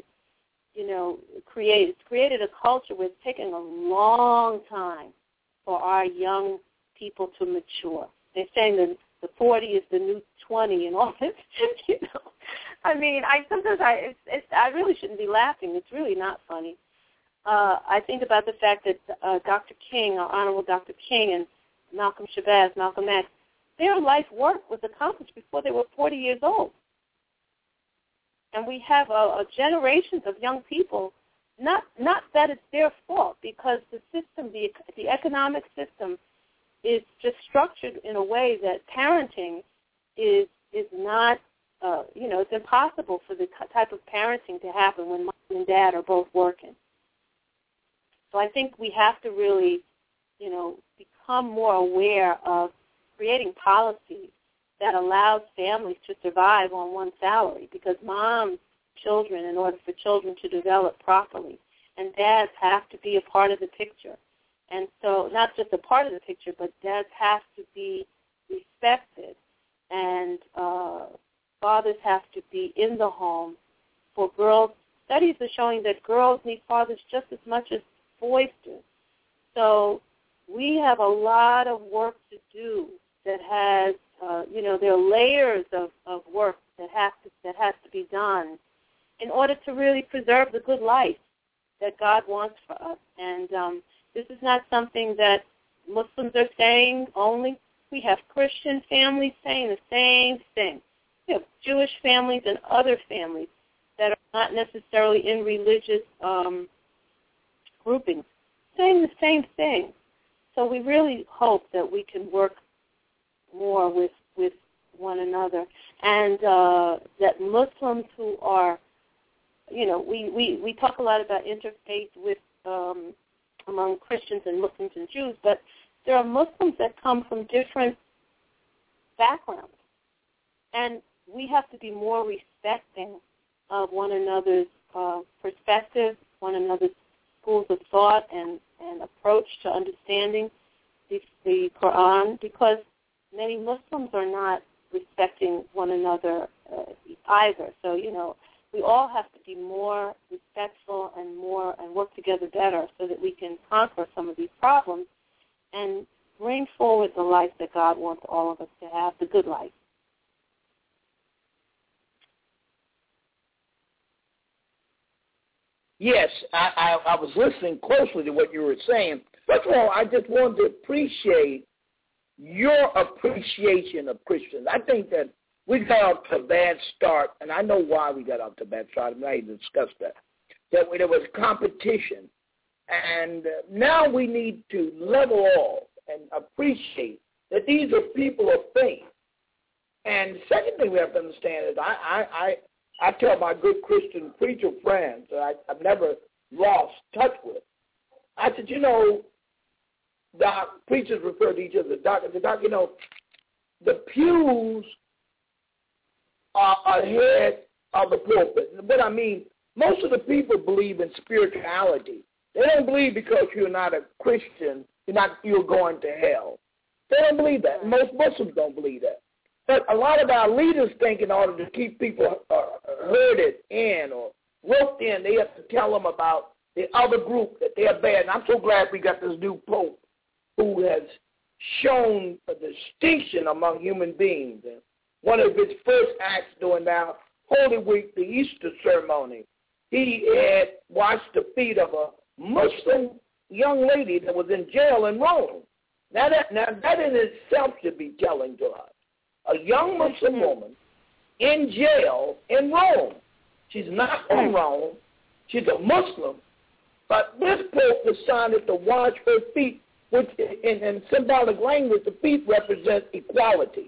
created a culture where it's taking a long time for our young people to mature. They're saying that the 40 is the new 20 and all this, I mean, I really shouldn't be laughing. It's really not funny. I think about the fact that Dr. King, our Honorable Dr. King, and Malcolm Shabazz, Malcolm X, their life work was accomplished before they were 40 years old. And we have generations of young people, not that it's their fault, because the system, the economic system, is just structured in a way that parenting is not, it's impossible for the type of parenting to happen when mom and dad are both working. So I think we have to really, become more aware of creating policies that allows families to survive on one salary, because moms, children, in order for children to develop properly, and dads have to be a part of the picture. And so not just a part of the picture, but dads have to be respected, and fathers have to be in the home. For girls, studies are showing that girls need fathers just as much as boys do. So we have a lot of work to do that has, there are layers of work that has to be done in order to really preserve the good life that God wants for us. And this is not something that Muslims are saying only. We have Christian families saying the same thing. We have Jewish families and other families that are not necessarily in religious groupings saying the same thing. So we really hope that we can work more with one another, and that Muslims who are, we talk a lot about interfaith with among Christians and Muslims and Jews, but there are Muslims that come from different backgrounds, and we have to be more respecting of one another's perspective, one another's schools of thought and approach to understanding the Quran, because many Muslims are not respecting one another either. So, we all have to be more respectful and work together better so that we can conquer some of these problems and bring forward the life that God wants all of us to have, the good life. Yes, I was listening closely to what you were saying. First of all, I just wanted to appreciate your appreciation of Christians. I think that we got off to a bad start, and I know why we got off to a bad start. I'm not even discuss that. That there was competition, and now we need to level off and appreciate that these are people of faith. And the second thing we have to understand is I tell my good Christian preacher friends that I've never lost touch with. I said, Doc, preachers refer to each other. Doc, the pews are ahead of the pulpit. What I mean, most of the people believe in spirituality. They don't believe because you're not a Christian, you're going to hell. They don't believe that. Most Muslims don't believe that. But a lot of our leaders think in order to keep people herded in or roped in, they have to tell them about the other group, that they're bad. And I'm so glad we got this new pope who has shown a distinction among human beings. And one of his first acts during our Holy Week, the Easter ceremony, he had washed the feet of a Muslim young lady that was in jail in Rome. Now that in itself should be telling to us. A young Muslim woman in jail in Rome. She's not from Rome. She's a Muslim. But this Pope decided to wash her feet, which in symbolic language, the feet represent equality,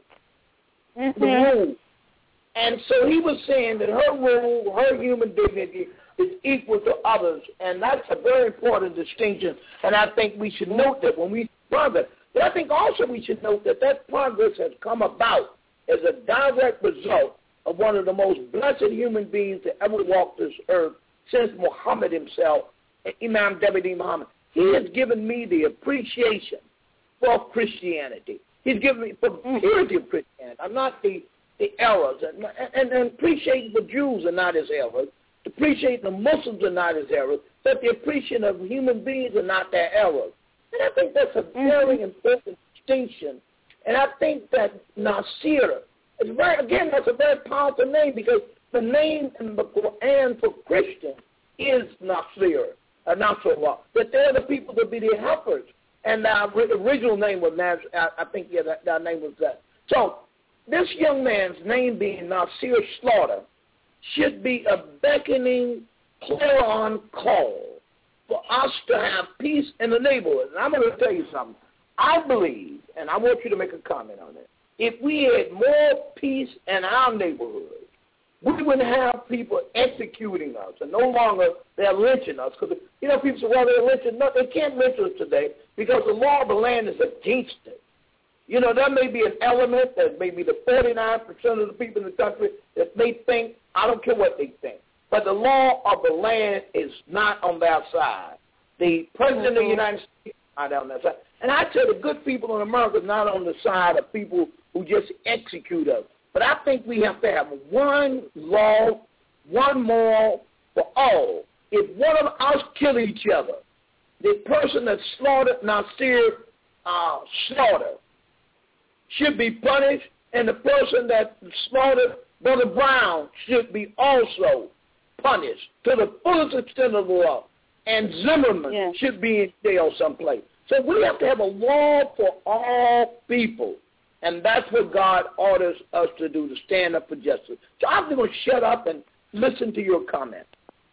the rule. And so he was saying that her rule, her human dignity is equal to others. And that's a very important distinction. And I think we should note that when we progress. But I think also we should note that that progress has come about as a direct result of one of the most blessed human beings to ever walk this earth since Muhammad himself, Imam Dabidi Muhammad. He has given me the appreciation for Christianity. He's given me for the purity of Christianity. I'm not the errors. And appreciating the Jews are not his errors. Appreciating the Muslims are not his errors. But the appreciation of human beings are not their errors. And I think that's a very important distinction. And I think that Nasir, that's a very powerful name because the name in the Quran for Christian is Nasir, Nasrullah. That they're the people that be the helpers. And the original name was Nasir. I think, that name was that. So this young man's name being Nasir Slaughter should be a beckoning, clarion call for us to have peace in the neighborhood. And I'm going to tell you something. I believe, and I want you to make a comment on it, if we had more peace in our neighborhood, we wouldn't have people executing us, and no longer they're lynching us. Because, people say, well, they're lynching. No, they can't lynch us today because the law of the land is against it. There may be an element that may be the 49% of the people in the country that may think, I don't care what they think. But the law of the land is not on their side. The president of the United States is not on their side. And I tell the good people in America is not on the side of people who just execute us. But I think we have to have one law, one moral for all. If one of us kill each other, the person that slaughtered Nasir Slaughter should be punished, and the person that slaughtered Brother Brown should be also punished to the fullest extent of the law. And Zimmerman should be in jail someplace. So we have to have a law for all people. And that's what God orders us to do, to stand up for justice. So I'm going to shut up and listen to your comment.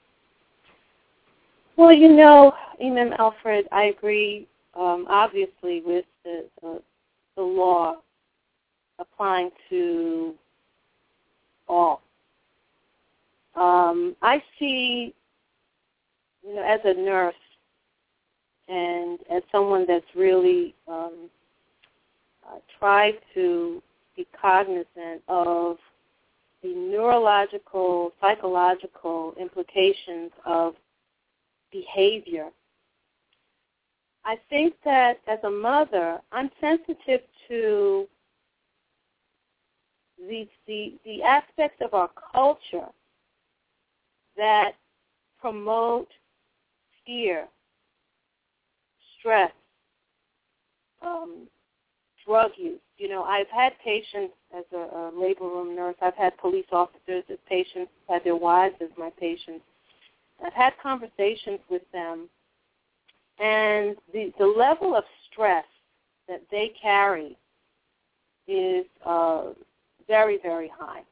Well, Imam Alfred, I agree, obviously, with the law applying to all. I see, as a nurse and as someone that's really tried to be cognizant of the neurological, psychological implications of behavior, I think that as a mother, I'm sensitive to the aspects of our culture that promote fear, stress, drug use. I've had patients as a labor room nurse. I've had police officers as patients, had their wives as my patients. I've had conversations with them, and the level of stress that they carry is very, very high.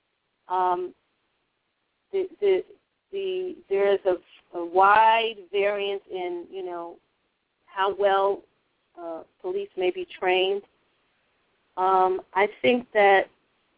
There is a wide variance in, how well police may be trained. I think that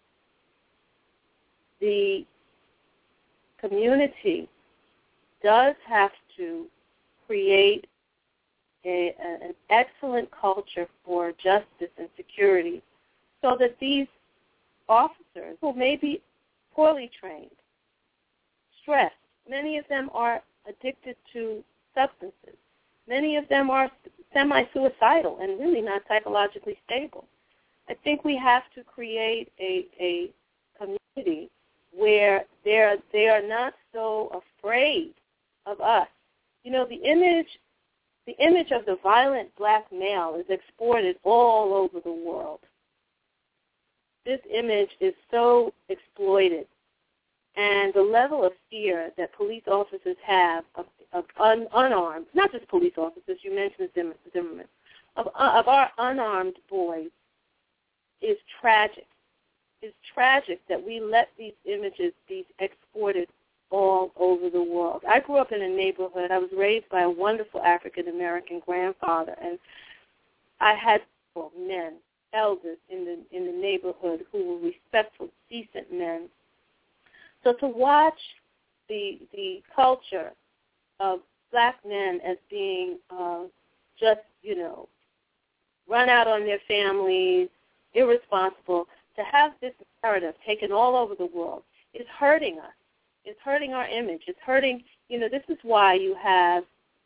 the community does have to create an excellent culture for justice and security so that these officers who may be poorly trained, stressed, many of them are addicted to substances. Many of them are semi-suicidal and really not psychologically stable. I think we have to create a community where they are not so afraid of us. The image the image of the violent black male is exported all over the world. This image is so exploited, and the level of fear that police officers have of unarmed, not just police officers, you mentioned Zimmerman, of our unarmed boys is tragic. It's tragic that we let these images be exported all over the world. I grew up in a neighborhood. I was raised by a wonderful African-American grandfather, and I had men, elders in the neighborhood who were respectful, decent men. So to watch the culture of black men as being just, run out on their families, irresponsible, to have this narrative taken all over the world is hurting us. It's hurting our image. It's hurting, this is why you have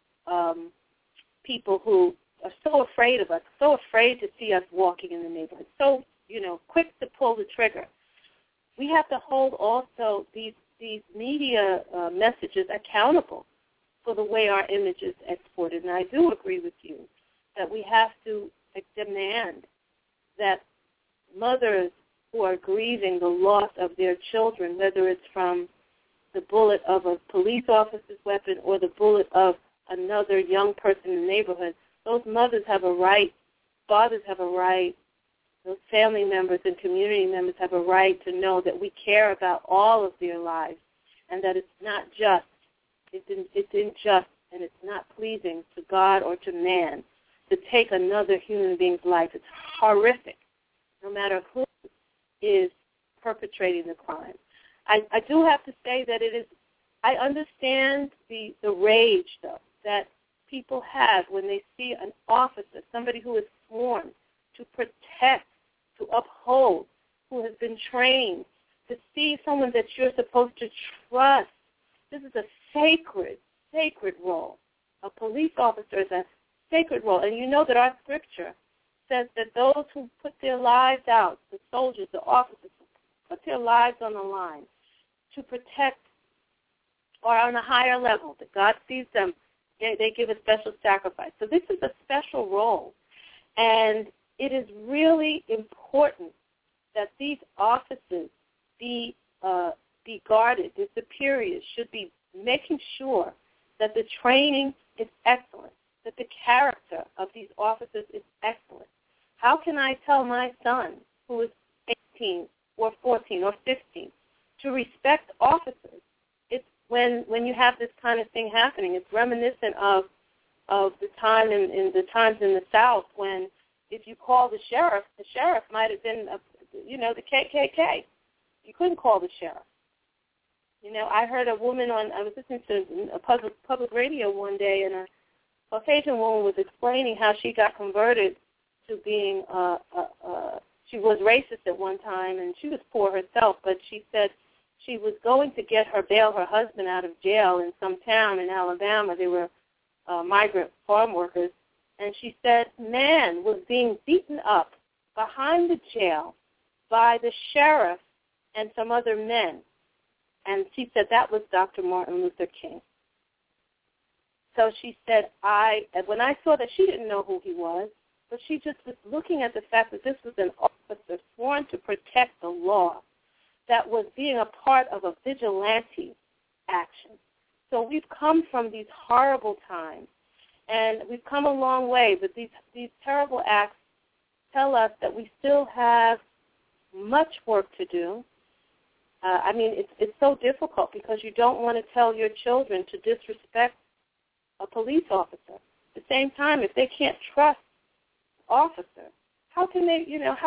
people who are so afraid of us, so afraid to see us walking in the neighborhood, so, quick to pull the trigger. We have to hold also these media messages accountable for the way our image is exported. And I do agree with you that we have to demand that mothers who are grieving the loss of their children, whether it's from the bullet of a police officer's weapon or the bullet of another young person in the neighborhood, those mothers have a right, fathers have a right, those family members and community members have a right to know that we care about all of their lives and that it's not just, it's unjust and it's not pleasing to God or to man to take another human being's life. It's horrific, no matter who is perpetrating the crime. I do have to say that it is, I understand the rage, though, that people have when they see an officer, somebody who is sworn to protect, to uphold, who has been trained, to see someone that you're supposed to trust. This is a sacred role. A police officer is a sacred role. And you know that our scripture says that those who put their lives out, the soldiers, the officers, put their lives on the line to protect, or on a higher level, that God sees them, they give a special sacrifice. So this is a special role. And it is really important that these officers be guarded. The superiors should be making sure that the training is excellent, that the character of these officers is excellent. How can I tell my son, who is 18 or 14 or 15, to respect officers? It's when you have this kind of thing happening. It's reminiscent of the time in the times in the South when if you call the sheriff might have been, the KKK. You couldn't call the sheriff. I heard a woman I was listening to a public radio one day, and a Caucasian woman was explaining how she got converted to being, she was racist at one time, and she was poor herself, but she said she was going to bail her husband out of jail in some town in Alabama. They were migrant farm workers. And she said, man was being beaten up behind the jail by the sheriff and some other men. And she said that was Dr. Martin Luther King. So she said, when I saw that, she didn't know who he was, but she just was looking at the fact that this was an officer sworn to protect the law that was being a part of a vigilante action. So we've come from these horrible times, and we've come a long way, but these terrible acts tell us that we still have much work to do. It's so difficult because you don't want to tell your children to disrespect a police officer. At the same time, if they can't trust the officer, how can they,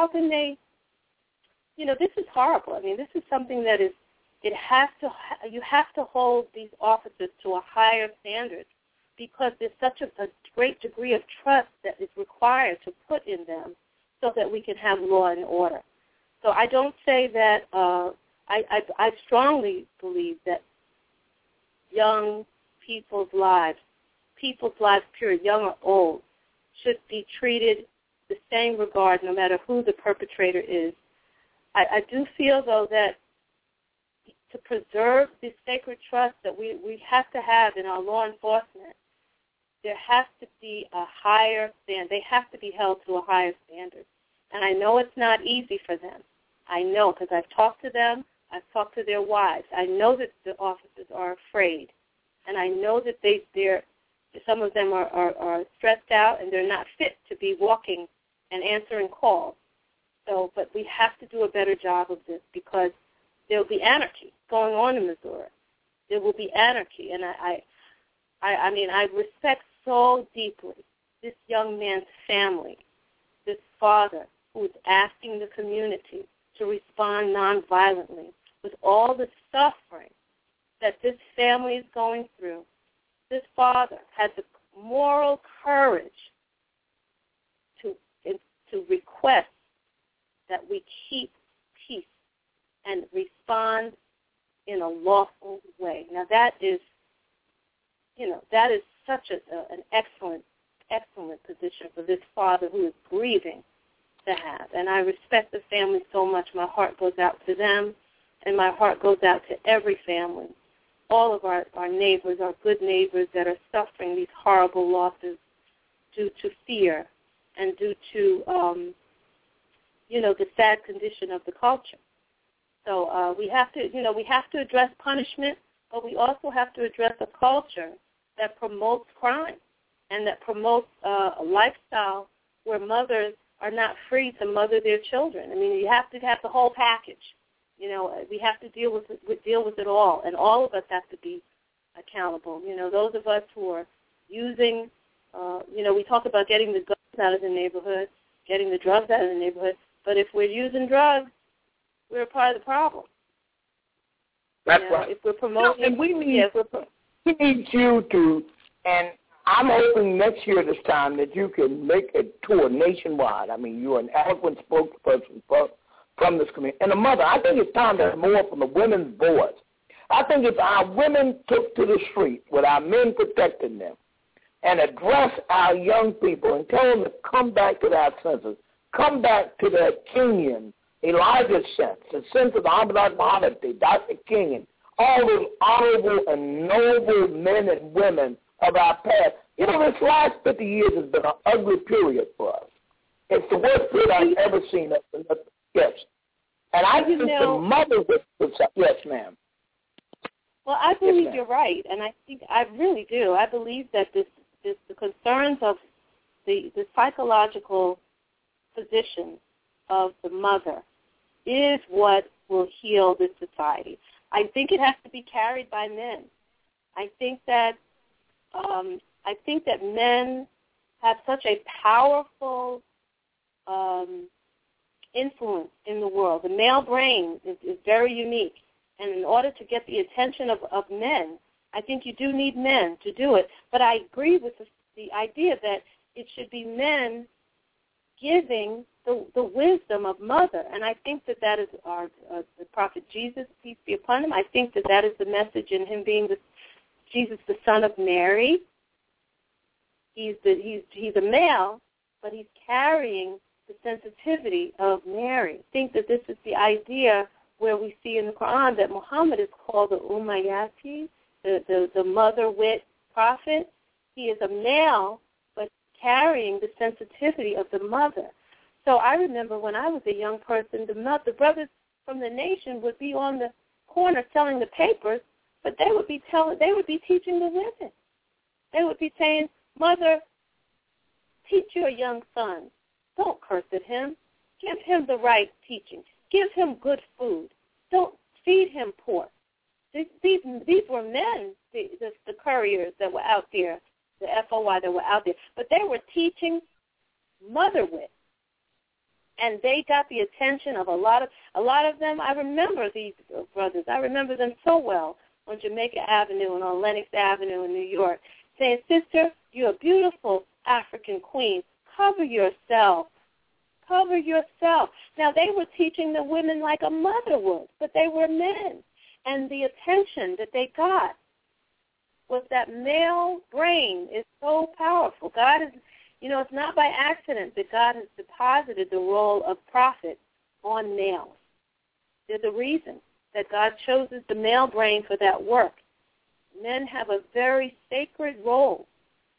this is horrible. This is something that you have to hold these officers to a higher standard because there's such a great degree of trust that is required to put in them so that we can have law and order. So I don't say that, I strongly believe that young people's lives, period, young or old, should be treated the same regard no matter who the perpetrator is. I do feel, though, that to preserve this sacred trust that we have to have in our law enforcement, there has to be a higher standard. They have to be held to a higher standard. And I know it's not easy for them. I know because I've talked to them. I've talked to their wives. I know that the officers are afraid. And I know that some of them are stressed out and they're not fit to be walking and answering calls. So, but we have to do a better job of this because there will be anarchy going on in Missouri. There will be anarchy. And I mean, I respect so deeply this young man's family, this father who is asking the community to respond nonviolently with all the suffering that this family is going through. This father had the moral courage to request that we keep peace and respond in a lawful way. Now that is such an excellent position for this father who is grieving to have. And I respect the family so much. My heart goes out to them, and my heart goes out to every family, all of our neighbors, our good neighbors that are suffering these horrible losses due to fear and due to, the sad condition of the culture. So we have to address punishment, but we also have to address a culture that promotes crime and that promotes a lifestyle where mothers are not free to mother their children. I mean, you have to have the whole package. We have to deal with it all, and all of us have to be accountable. Those of us who are using, we talk about getting the guns out of the neighborhood, getting the drugs out of the neighborhood, but if we're using drugs, we're a part of the problem. That's right. If we're promoting, and we need you to, and I'm hoping next year this time that you can make a tour nationwide. I mean, you're an eloquent spokesperson from this community. And a mother, I think it's time to have more from the women's voice. I think if our women took to the street with our men protecting them and address our young people and tell them to come back to their senses, come back to their Kenyan, Elijah sense, the sense of Ahmad Muhammad, Dr. King, all those honorable and noble men and women of our past. This last 50 years has been an ugly period for us. It's the worst period I've ever seen. Yes. And I think the mother would say, yes, ma'am. Well, I believe you're right, and I really do. I believe that the concerns of the psychological position of the mother is what will heal this society. I think it has to be carried by men. I think that men have such a powerful influence in the world. The male brain is very unique, and in order to get the attention of men, I think you do need men to do it. But I agree with the idea that it should be men giving the wisdom of mother, and I think that is the prophet Jesus, peace be upon him. I think that is the message in him being Jesus, the son of Mary. He's a male, but he's carrying the sensitivity of Mary. I think that this is the idea where we see in the Quran that Muhammad is called the Umayyati, the mother-wit prophet. He is a male, but carrying the sensitivity of the mother. So I remember when I was a young person, the brothers from the nation would be on the corner selling the papers, but they would be teaching the women. They would be saying, "Mother, teach your young son. Don't curse at him. Give him the right teaching. Give him good food. Don't feed him pork." These were men, the couriers that were out there, the FOI that were out there, but they were teaching mother-wit. And they got the attention of a lot of them. I remember these brothers. I remember them so well on Jamaica Avenue and on Lenox Avenue in New York, saying, "Sister, you're a beautiful African queen. Cover yourself. Cover yourself." Now, they were teaching the women like a mother would, but they were men. And the attention that they got was that male brain is so powerful. God is, it's not by accident that God has deposited the role of prophet on males. There's a reason that God chooses the male brain for that work. Men have a very sacred role,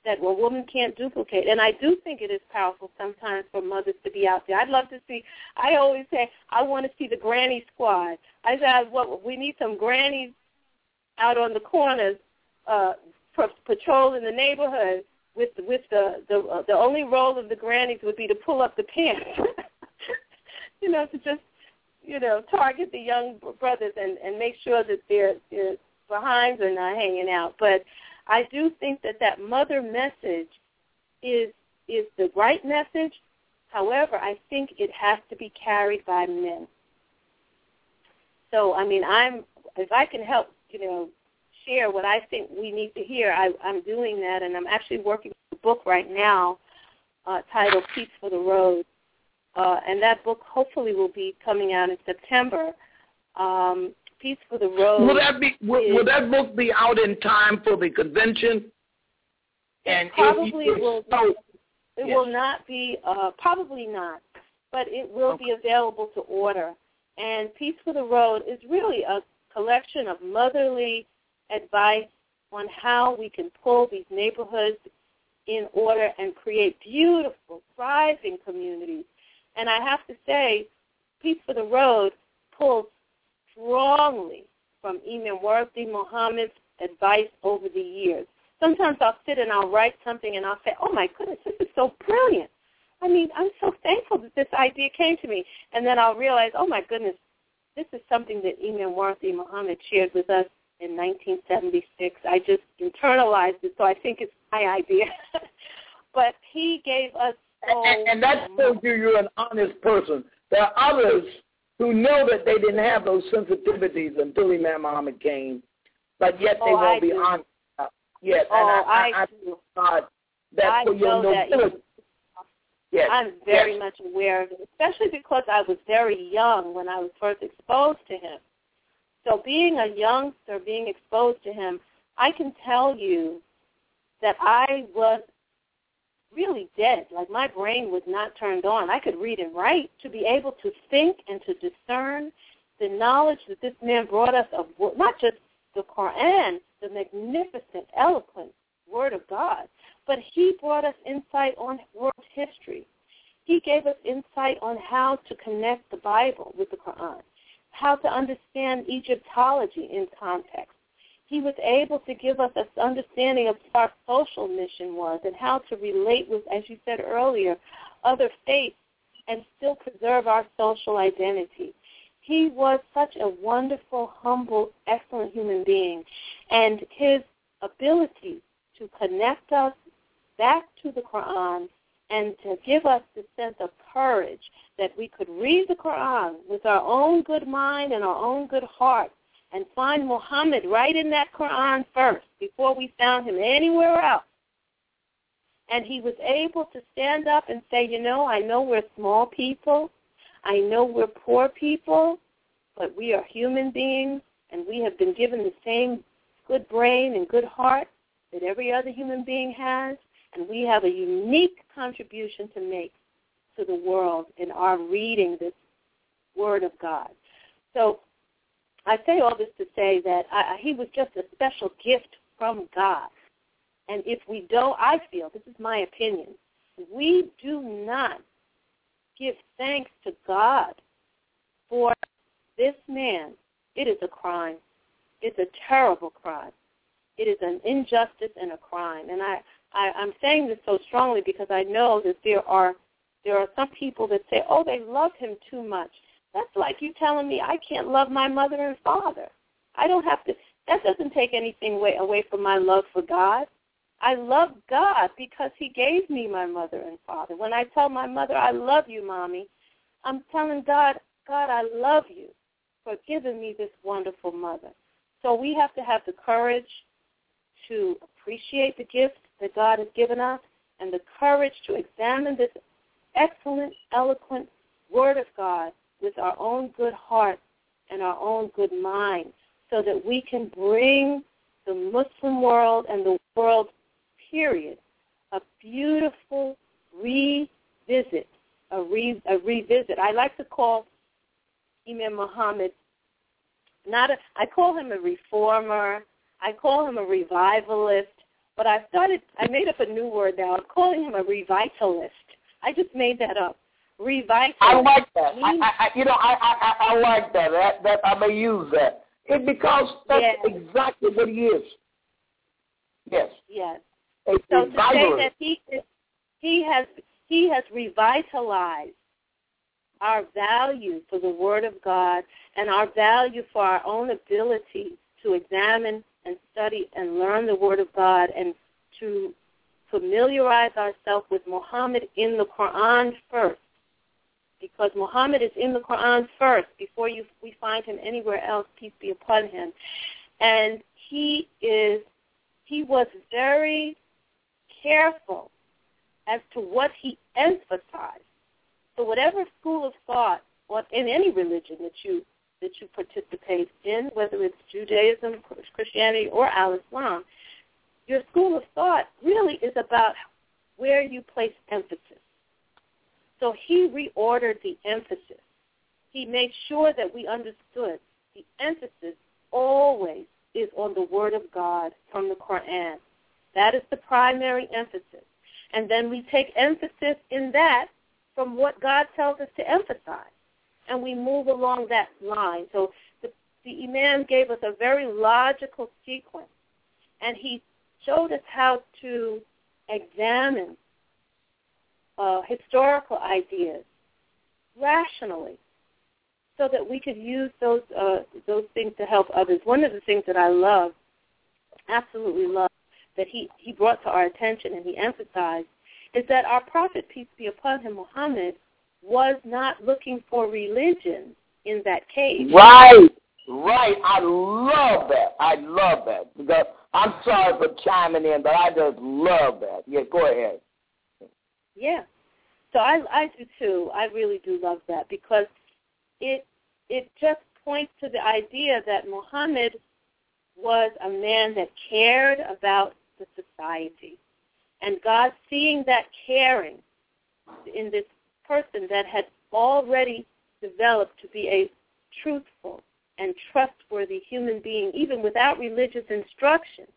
that a woman can't duplicate. And I do think it is powerful sometimes for mothers to be out there. I'd love to see, I always say, I want to see the granny squad. I said, we need some grannies out on the corners patrolling the neighborhood with the only role of the grannies would be to pull up the pants, to just, target the young brothers and make sure that their behinds are not hanging out. But I do think that mother message is the right message. However, I think it has to be carried by men. So, I mean, if I can help, share what I think we need to hear, I'm doing that, and I'm actually working on a book right now titled Peace for the Road, and that book hopefully will be coming out in September. Peace for the Road. Will that book be out in time for the convention? And probably will. It will not be. Probably not, but it will be available to order. And Peace for the Road is really a collection of motherly advice on how we can pull these neighborhoods in order and create beautiful, thriving communities. And I have to say, Peace for the Road pulls strongly from Imam Worthy Muhammad's advice over the years. Sometimes I'll sit and I'll write something and I'll say, oh, my goodness, this is so brilliant. I mean, I'm so thankful that this idea came to me. And then I'll realize, oh, my goodness, this is something that Imam Worthy Muhammad shared with us in 1976. I just internalized it, so I think it's my idea. But he gave us and that shows you're an honest person. There are others who know that they didn't have those sensitivities until Imam Muhammad came, but yet they won't be honest. Yes, I feel God that for your nobility. Yes, I'm very much aware of it, especially because I was very young when I was first exposed to him. So being a youngster, being exposed to him, I can tell you that I was really dead. Like my brain was not turned on. I could read and write. To be able to think and to discern the knowledge that this man brought us of not just the Quran, the magnificent, eloquent Word of God, but he brought us insight on world history. He gave us insight on how to connect the Bible with the Quran, how to understand Egyptology in context. He was able to give us an understanding of what our social mission was and how to relate with, as you said earlier, other faiths and still preserve our social identity. He was such a wonderful, humble, excellent human being, and his ability to connect us back to the Quran and to give us the sense of courage that we could read the Quran with our own good mind and our own good heart and find Muhammad right in that Quran first before we found him anywhere else. And he was able to stand up and say, I know we're small people. I know we're poor people, but we are human beings, and we have been given the same good brain and good heart that every other human being has, and we have a unique contribution to make to the world in our reading this Word of God. So I say all this to say that he was just a special gift from God. And if we don't, I feel, this is my opinion, we do not give thanks to God for this man, it is a crime. It's a terrible crime. It is an injustice and a crime. And I'm saying this so strongly because I know that there are some people that say, oh, they love him too much. That's like you telling me I can't love my mother and father. I don't have to. That doesn't take anything away from my love for God. I love God because he gave me my mother and father. When I tell my mother, I love you, Mommy, I'm telling God, I love you for giving me this wonderful mother. So we have to have the courage to appreciate the gift that God has given us and the courage to examine this excellent, eloquent Word of God with our own good heart and our own good mind so that we can bring the Muslim world and the world, period, a beautiful revisit. I like to call Imam Muhammad I call him a reformer. I call him a revivalist. But I made up a new word now. I'm calling him a revitalist. I just made that up. Revitalist. I like that. I like that. That I may use that. Because that's exactly what he is. Yes. Yes. So to say that he has revitalized our value for the Word of God and our value for our own ability to examine and study and learn the Word of God and to familiarize ourselves with Muhammad in the Quran first, because Muhammad is in the Quran first before we find him anywhere else, peace be upon him. And he was very careful as to what he emphasized. So whatever school of thought, or in any religion that you participate in, whether it's Judaism, Christianity, or Al-Islam, your school of thought really is about where you place emphasis. So he reordered the emphasis. He made sure that we understood the emphasis always is on the Word of God from the Quran. That is the primary emphasis. And then we take emphasis in that from what God tells us to emphasize. And we move along that line. So the Imam gave us a very logical sequence. And he showed us how to examine historical ideas rationally so that we could use those things to help others. One of the things that I love, absolutely love, that he brought to our attention and he emphasized is that our prophet, peace be upon him, Muhammad, was not looking for religion in that cave. Right. I love that. Because I'm sorry for chiming in, but I just love that. Yeah, go ahead. Yeah. So I do too. I really do love that because it just points to the idea that Muhammad was a man that cared about the society. And God, seeing that caring in this person that had already developed to be a truthful and trustworthy human being, even without religious instruction,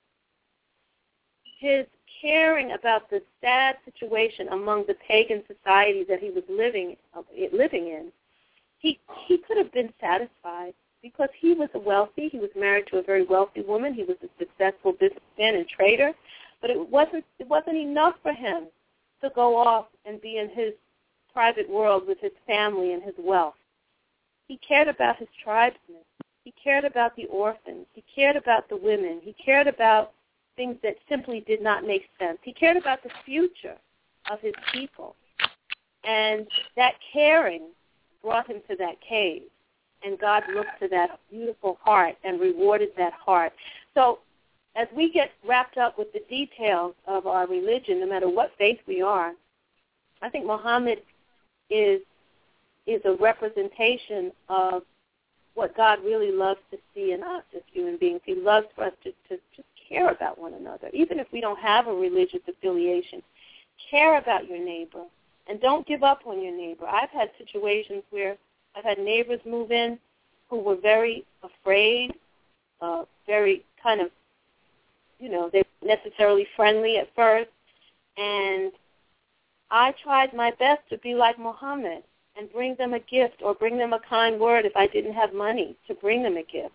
his caring about the sad situation among the pagan society that he was living in, he could have been satisfied because he was wealthy. He was married to a very wealthy woman. He was a successful businessman and trader. But it wasn't enough for him to go off and be in his private world with his family and his wealth. He cared about his tribesmen. He cared about the orphans. He cared about the women. He cared about things that simply did not make sense. He cared about the future of his people. And that caring brought him to that cave. And God looked to that beautiful heart and rewarded that heart. So as we get wrapped up with the details of our religion, no matter what faith we are, I think Muhammad is a representation of what God really loves to see in us as human beings. He loves for us to just care about one another. Even if we don't have a religious affiliation, care about your neighbor and don't give up on your neighbor. I've had situations where I've had neighbors move in who were very afraid, very kind of, they weren't necessarily friendly at first, and I tried my best to be like Muhammad and bring them a gift or bring them a kind word if I didn't have money to bring them a gift.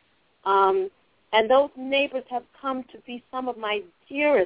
And those neighbors have come to be some of my dearest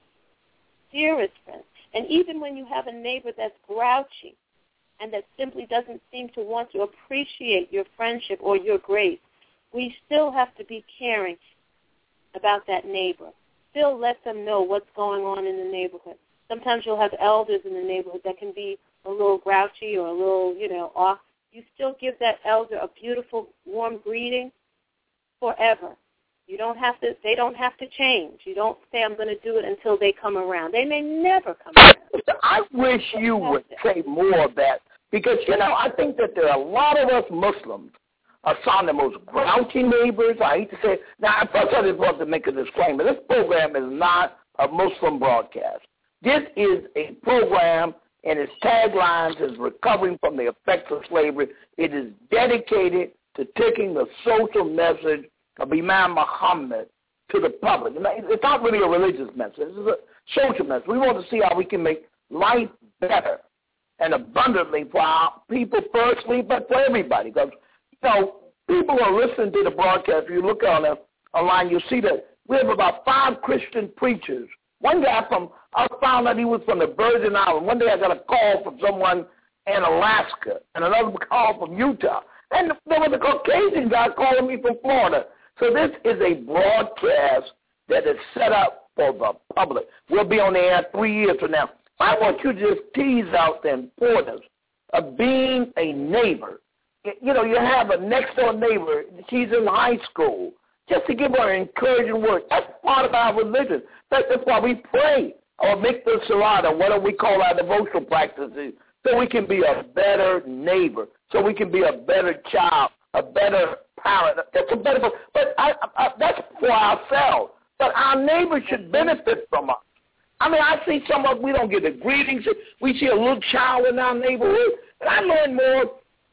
friends. And even when you have a neighbor that's grouchy and that simply doesn't seem to want to appreciate your friendship or your grace, we still have to be caring about that neighbor. Still let them know what's going on in the neighborhood. Sometimes you'll have elders in the neighborhood that can be a little grouchy or a little, off. You still give that elder a beautiful, warm greeting forever. They don't have to change. You don't say, I'm going to do it until they come around. They may never come around. I wish you would say more of that because, I think that there are a lot of us Muslims are some of the most grouchy neighbors. I hate to say it. Now, first I just want to make a disclaimer. This program is not a Muslim broadcast. This is a program, and its taglines is recovering from the effects of slavery. It is dedicated to taking the social message of Imam Muhammad to the public. It's not really a religious message. It's a social message. We want to see how we can make life better and abundantly for our people firstly, but for everybody. Because, people are listening to the broadcast. If you look online, you'll see that we have about 5 Christian preachers. One guy I found out he was from the Virgin Islands. One day I got a call from someone in Alaska and another call from Utah. And there was a Caucasian guy calling me from Florida. So this is a broadcast that is set up for the public. We'll be on the air 3 years from now. I want you to just tease out the importance of being a neighbor. You have a next-door neighbor. She's in high school. Just to give her an encouraging word. That's part of our religion. That's why we pray or make the salat or whatever we call our devotional practices, so we can be a better neighbor, so we can be a better child, a better parent. That's a better. But that's for ourselves. But our neighbors should benefit from us. I see some of we don't get the greetings. We see a little child in our neighborhood. And I learned more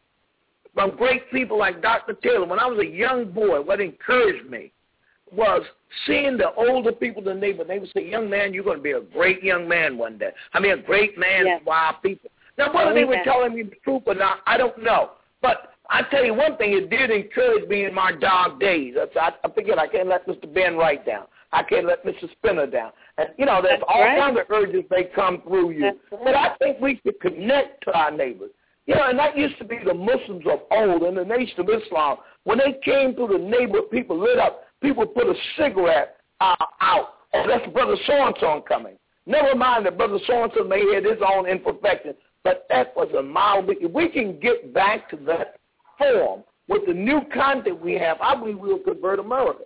from great people like Dr. Taylor. When I was a young boy, what encouraged me was seeing the older people in the neighborhood. They would say, young man, you're going to be a great young man one day. A great man for our people. Now, whether they were telling me the truth or not, I don't know. But I tell you one thing, it did encourage me in my dark days. I figured I can't let Mr. Ben Wright down. I can't let Mr. Spinner down. And, there's all kinds of urges they come through you. But I think we should connect to our neighbors. And that used to be the Muslims of old and the Nation of Islam. When they came through the neighborhood, people lit up. People put a cigarette out. And that's Brother So-and-so coming. Never mind that Brother So-and-so may have his own imperfection, but that was a model. If we can get back to that form with the new content we have, I believe we will convert America.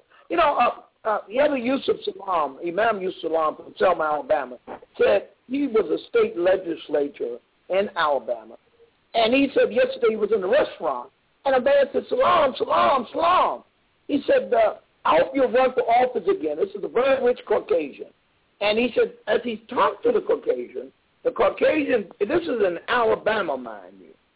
Brother Yusuf Salam, Imam Yusuf Salam from Selma, Alabama, said he was a state legislator in Alabama. And he said yesterday he was in the restaurant, and a man said, Salam, Salam, Salam. He said, I hope you'll run for office again. This is a very rich Caucasian. And he said, as he talked to the Caucasian, this is in Alabama, mind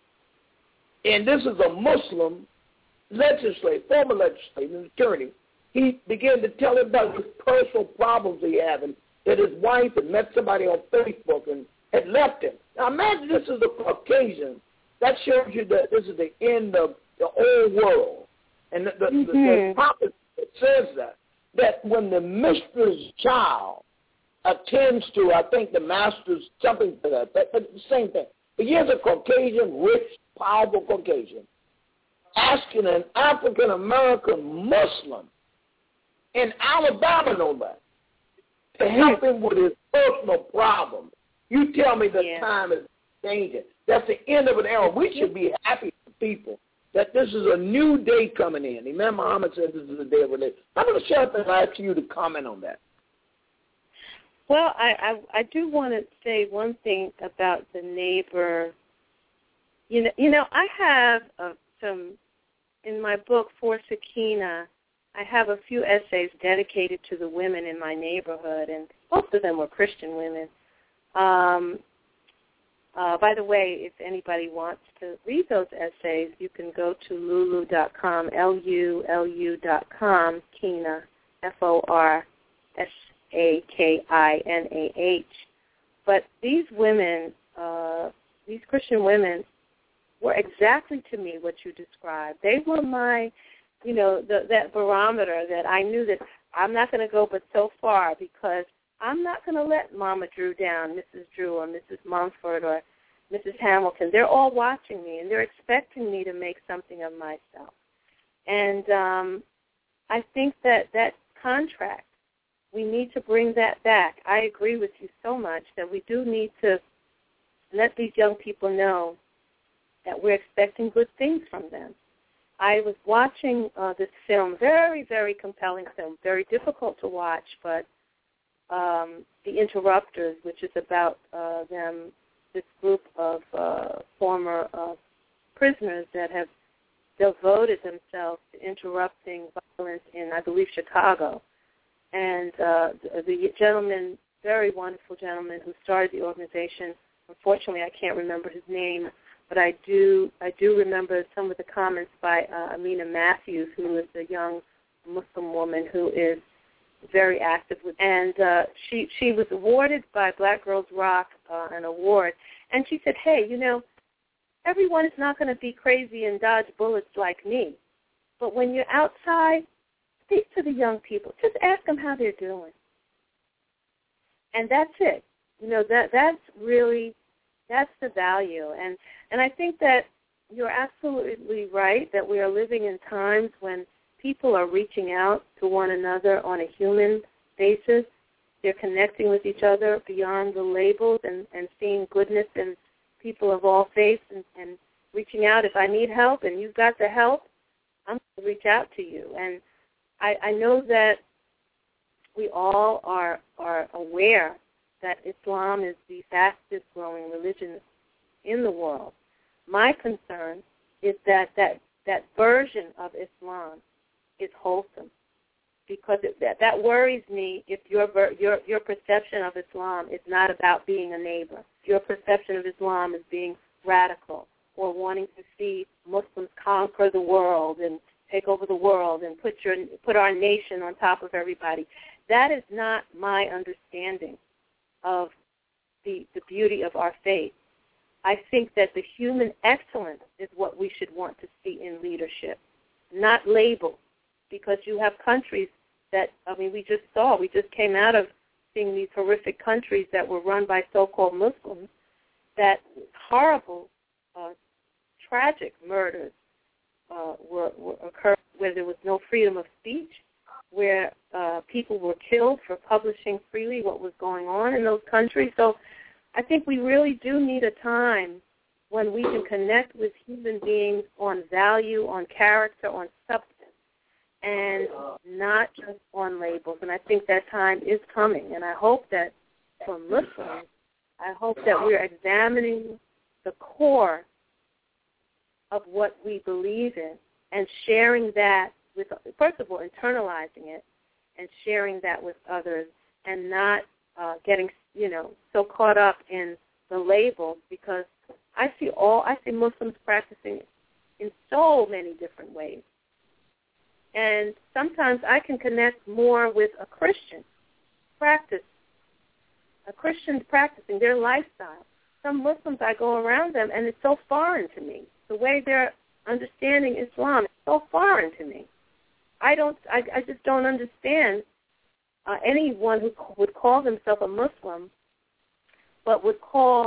you, and this is a Muslim legislator, former legislator, an attorney. He began to tell him about his personal problems he had, and that his wife had met somebody on Facebook and had left him. Now imagine this is a Caucasian. That shows you that this is the end of the old world. And the prophet says that when the mistress' child attends to, I think, the master's something to that, but the same thing. But here's a Caucasian, rich, powerful Caucasian, asking an African-American Muslim in Alabama, no less, to help him with his personal problems. You tell me the time is changing. That's the end of an era. We should be happy for people that this is a new day coming in. Imam Muhammad said this is a day of religion. I'm going to shut up and ask you to comment on that. Well, I do want to say one thing about the neighbor. I have some, in my book, For Sakina, I have a few essays dedicated to the women in my neighborhood, and most of them were Christian women. By the way, if anybody wants to read those essays, you can go to lulu.com, LULU.com, Kina, FORSAKINAH. But these women, these Christian women, were exactly to me what you described. They were my, that barometer that I knew that I'm not going to go but so far, because I'm not going to let Mama Drew down, Mrs. Drew or Mrs. Mumford or Mrs. Hamilton. They're all watching me, and they're expecting me to make something of myself. And I think that contract, we need to bring that back. I agree with you so much that we do need to let these young people know that we're expecting good things from them. I was watching this film, very, very compelling film, very difficult to watch, but The Interrupters, which is about this group of former prisoners that have devoted themselves to interrupting violence in, I believe, Chicago. And the gentleman, very wonderful gentleman who started the organization, unfortunately I can't remember his name, but I do remember some of the comments by Amina Matthews, who is a young Muslim woman who is very active with, and she was awarded by Black Girls Rock an award, and she said, hey, everyone is not going to be crazy and dodge bullets like me, but when you're outside, speak to the young people. Just ask them how they're doing. And that's it. That's the value. And I think that you're absolutely right that we are living in times when people are reaching out to one another on a human basis. They're connecting with each other beyond the labels and seeing goodness in people of all faiths and reaching out. If I need help and you've got the help, I'm going to reach out to you. And I know that we all are aware that Islam is the fastest growing religion in the world. My concern is that version of Islam is wholesome, because that worries me if your perception of Islam is not about being a neighbor. Your perception of Islam is being radical or wanting to see Muslims conquer the world and take over the world and put our nation on top of everybody. That is not my understanding of the beauty of our faith. I think that the human excellence is what we should want to see in leadership, not labels, because you have countries that, we just came out of seeing these horrific countries that were run by so-called Muslims, that horrible, tragic murders were occurred where there was no freedom of speech, where people were killed for publishing freely what was going on in those countries. So I think we really do need a time when we can connect with human beings on value, on character, on substance, and not just on labels. And I think that time is coming. And I hope that for Muslims, we're examining the core of what we believe in and sharing that with, first of all, internalizing it and sharing that with others, and not getting, so caught up in the labels, because I see Muslims practicing in so many different ways. And sometimes I can connect more with a Christian practicing their lifestyle. Some Muslims, I go around them, and it's so foreign to me. The way they're understanding Islam is so foreign to me. I just don't understand anyone who would call themselves a Muslim, but would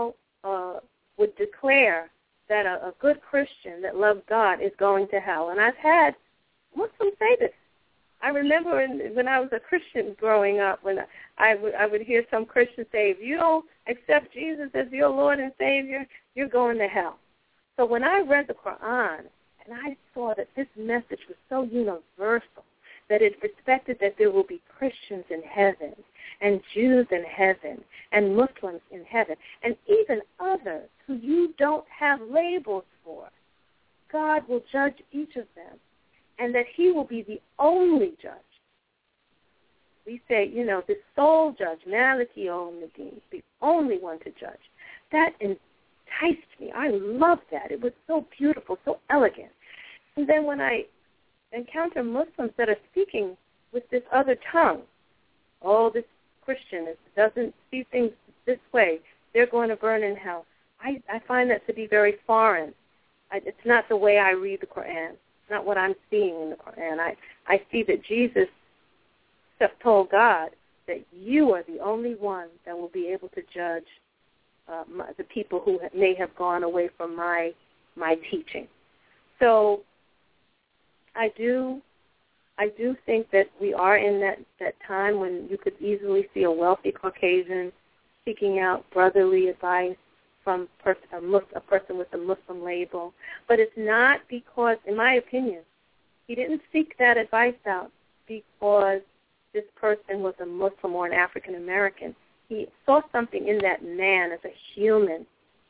declare that a good Christian that loves God is going to hell. And I've had Muslims say this. I remember when I was a Christian growing up, when I would hear some Christians say, if you don't accept Jesus as your Lord and Savior, you're going to hell. So when I read the Quran, and I saw that this message was so universal, that it respected that there will be Christians in heaven, and Jews in heaven, and Muslims in heaven, and even others who you don't have labels for. God will judge each of them, and that he will be the only judge. We say, the sole judge, Maliki Yawmiddin, the only one to judge. That enticed me. I loved that. It was so beautiful, so elegant. And then when I encounter Muslims that are speaking with this other tongue, this Christian doesn't see things this way, they're going to burn in hell. I find that to be very foreign. It's not the way I read the Quran. It's not what I'm seeing in the Quran. I see that Jesus told God that you are the only one that will be able to judge the people who may have gone away from my teaching. So I do think that we are in that time when you could easily see a wealthy Caucasian seeking out brotherly advice from a person with a Muslim label. But it's not because, in my opinion, he didn't seek that advice out because this person was a Muslim or an African American. He saw something in that man as a human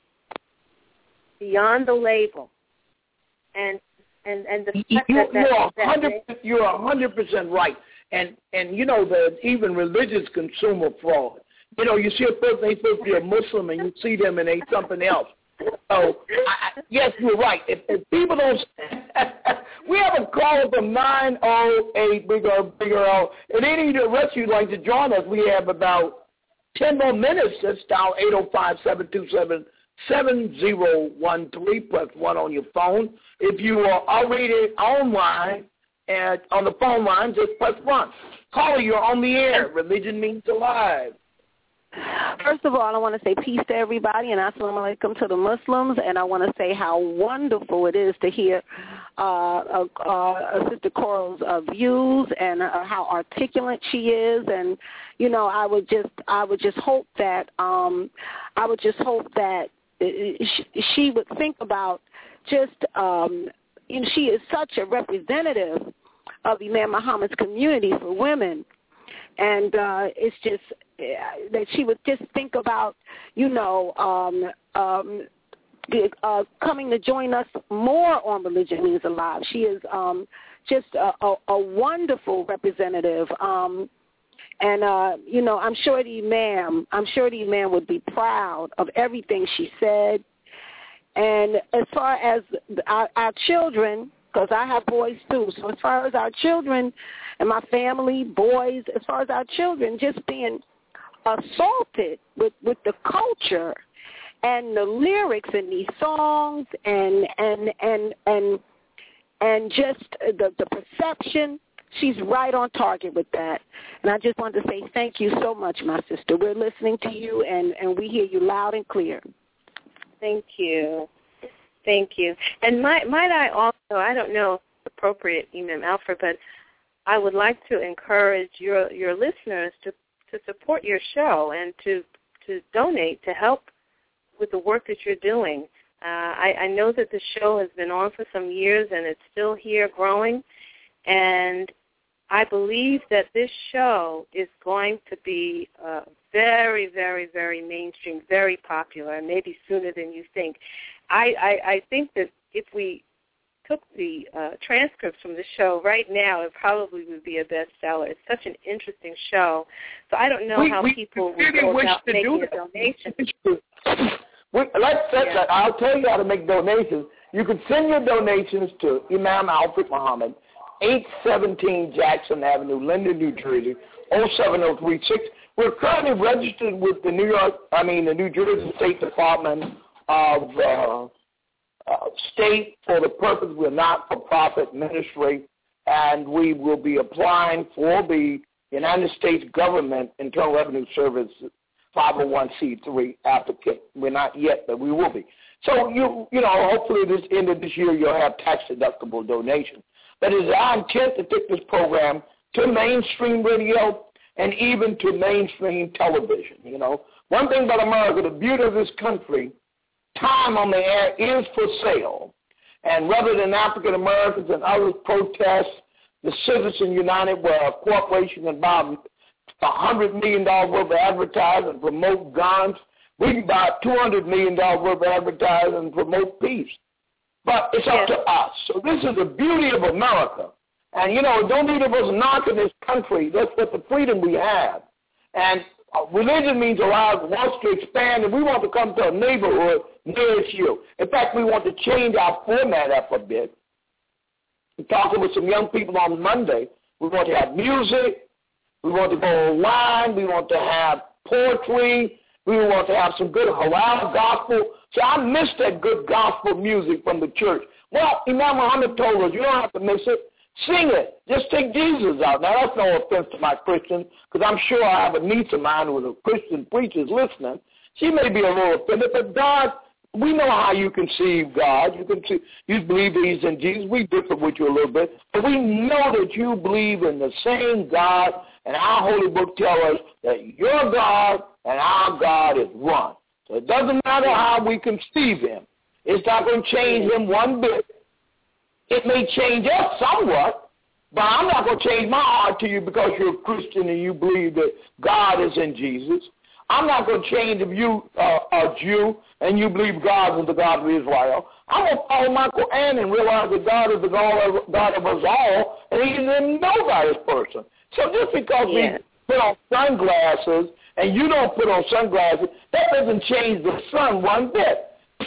beyond the label, and the fact you're 100% right. And even religious consumer fraud. You see a person, they supposed to be a Muslim, and you see them and they something else. So, yes, you're right. If people don't, we have a caller from 908 Big O. And any of the rest of you like to join us, we have about 10 more minutes. Let's dial 805-727-7013. Press 1 on your phone. If you are already online and on the phone line, just press 1. Caller, you're on the air. Religion Means Alive. First of all, I want to say peace to everybody, and assalamu alaikum to the Muslims, and I want to say how wonderful it is to hear Sister Coral's views and how articulate she is, and you know, I would just hope that she would think about just you know, she is such a representative of Imam Muhammad's community for women. And it's just that she would just think about, you know, coming to join us more on Religion Means Alive. She is just a wonderful representative. And, you know, I'm sure the Imam would be proud of everything she said. And as far as our children, because I have boys too, so as far as our children and my family, boys, as far as our children, just being assaulted with the culture and the lyrics in these songs and just the perception, she's right on target with that. And I just wanted to say thank you so much, my sister. We're listening to you, and we hear you loud and clear. Thank you. Thank you. And might I also, I don't know if it's appropriate, Imam Alfred, but I would like to encourage your listeners to support your show and to donate to help with the work that you're doing. I know that the show has been on for some years and it's still here growing, and I believe that this show is going to be very, very, very mainstream, very popular, and maybe sooner than you think. I think that if we took the transcripts from the show right now, it probably would be a bestseller. It's such an interesting show. So I don't know how people would go about making a donation. I'll tell you how to make donations. You can send your donations to Imam Alfred Muhammad, 817 Jackson Avenue, Linden, New Jersey, 07036. We're currently registered with the New Jersey State Department of State for the purpose. We're not-for-profit ministry, and we will be applying for the United States Government Internal Revenue Service 501c3 applicant. We're not yet, but we will be. So, you know, hopefully this end of this year you'll have tax-deductible donations. But it's our intent to take this program to mainstream radio and even to mainstream television, you know. One thing about America, the beauty of this country, time on the air is for sale. And rather than African Americans and others protest, the Citizens United, where a corporation can buy $100 million worth of advertising and promote guns, we can buy $200 million worth of advertising and promote peace. But it's up to us. So this is the beauty of America. And, you know, don't need of us knocking this country. That's what the freedom we have. And Religion Means Alive wants to expand, and we want to come to a neighborhood nearest you. In fact, we want to change our format up a bit. I'm talking with some young people on Monday. We want to have music. We want to go online. We want to have poetry. We want to have some good halal gospel. So I miss that good gospel music from the church. Well, Imam Muhammad told us you don't have to miss it. Sing it. Just take Jesus out. Now, that's no offense to my Christians, because I'm sure I have a niece of mine who is a Christian preacher listening. She may be a little offended, but God, we know how you conceive God. You believe He's in Jesus. We differ with you a little bit, but we know that you believe in the same God, and our holy book tells us that your God and our God is one. So it doesn't matter how we conceive Him. It's not going to change Him one bit. It may change us somewhat, but I'm not going to change my heart to you because you're a Christian and you believe that God is in Jesus. I'm not going to change if you are a Jew and you believe God is the God of Israel. I'm going to follow my Quran and realize that God is the God of us all, and He's in nobody's person. So just because we put on sunglasses and you don't put on sunglasses, that doesn't change the sun one bit.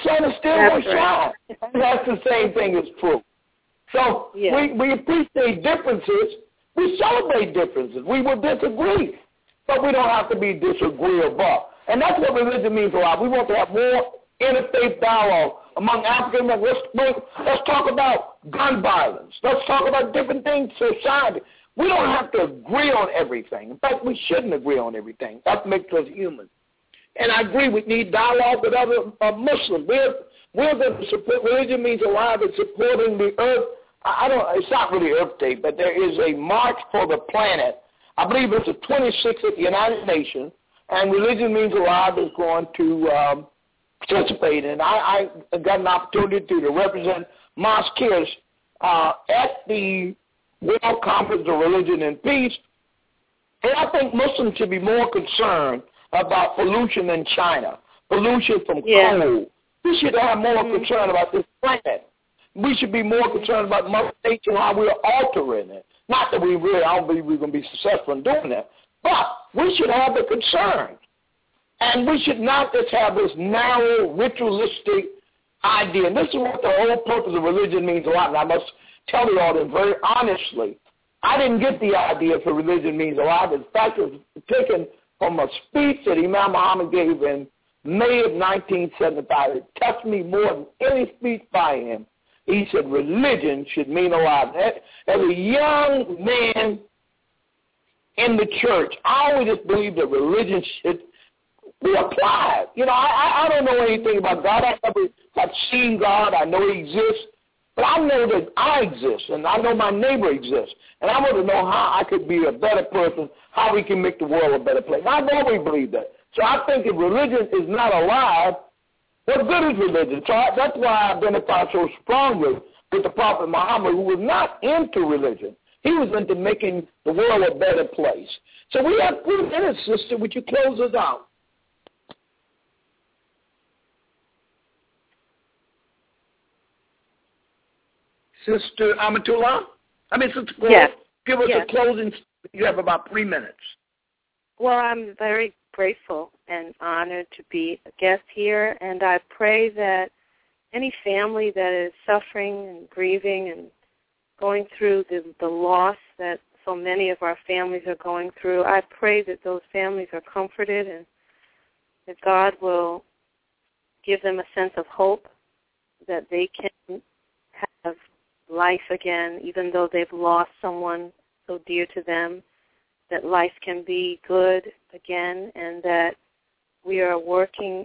sun is still going to shine. That's the same thing as true. So we appreciate differences. We celebrate differences. We will disagree, but we don't have to be disagreeable. And that's what religion means a lot. We want to have more interfaith dialogue among African Americans. Let's talk about gun violence. Let's talk about different things in society. We don't have to agree on everything. In fact, we shouldn't agree on everything. That makes us human. And I agree, we need dialogue with other Muslims. We're going to support, religion means alive and supporting the earth. It's not really Earth Day, but there is a March for the Planet. I believe it's the 26th at the United Nations, and Religion Means Alive is going to participate. And I got an opportunity to represent Mosque Cares at the World Conference of Religion and Peace. And I think Muslims should be more concerned about pollution in China, pollution from coal. We should have more concern about this planet. We should be more concerned about Mother Nature and how we're altering it. Not that I don't believe we're going to be successful in doing that, but we should have the concern. And we should not just have this narrow, ritualistic idea. And this is what the whole purpose of religion means a lot, and I must tell you all this very honestly. I didn't get the idea for religion means a lot. In fact, it was taken from a speech that Imam Muhammad gave in May of 1975. It touched me more than any speech by him. He said religion should mean a lot. As a young man in the church, I always just believed that religion should be applied. You know, I don't know anything about God. I've seen God. I know he exists. But I know that I exist, and I know my neighbor exists. And I want to know how I could be a better person, how we can make the world a better place. I've always believed that. So I think if religion is not alive, what good is religion? So that's why I identify so strongly with the Prophet Muhammad, who was not into religion. He was into making the world a better place. So we have 3 minutes, sister. Would you close us out? Sister Amatullah? Sister Cole, give us a closing. You have about 3 minutes. Well, I'm very grateful and honored to be a guest here, and I pray that any family that is suffering and grieving and going through the loss that so many of our families are going through, I pray that those families are comforted and that God will give them a sense of hope that they can have life again, even though they've lost someone so dear to them, that life can be good again, and that we are working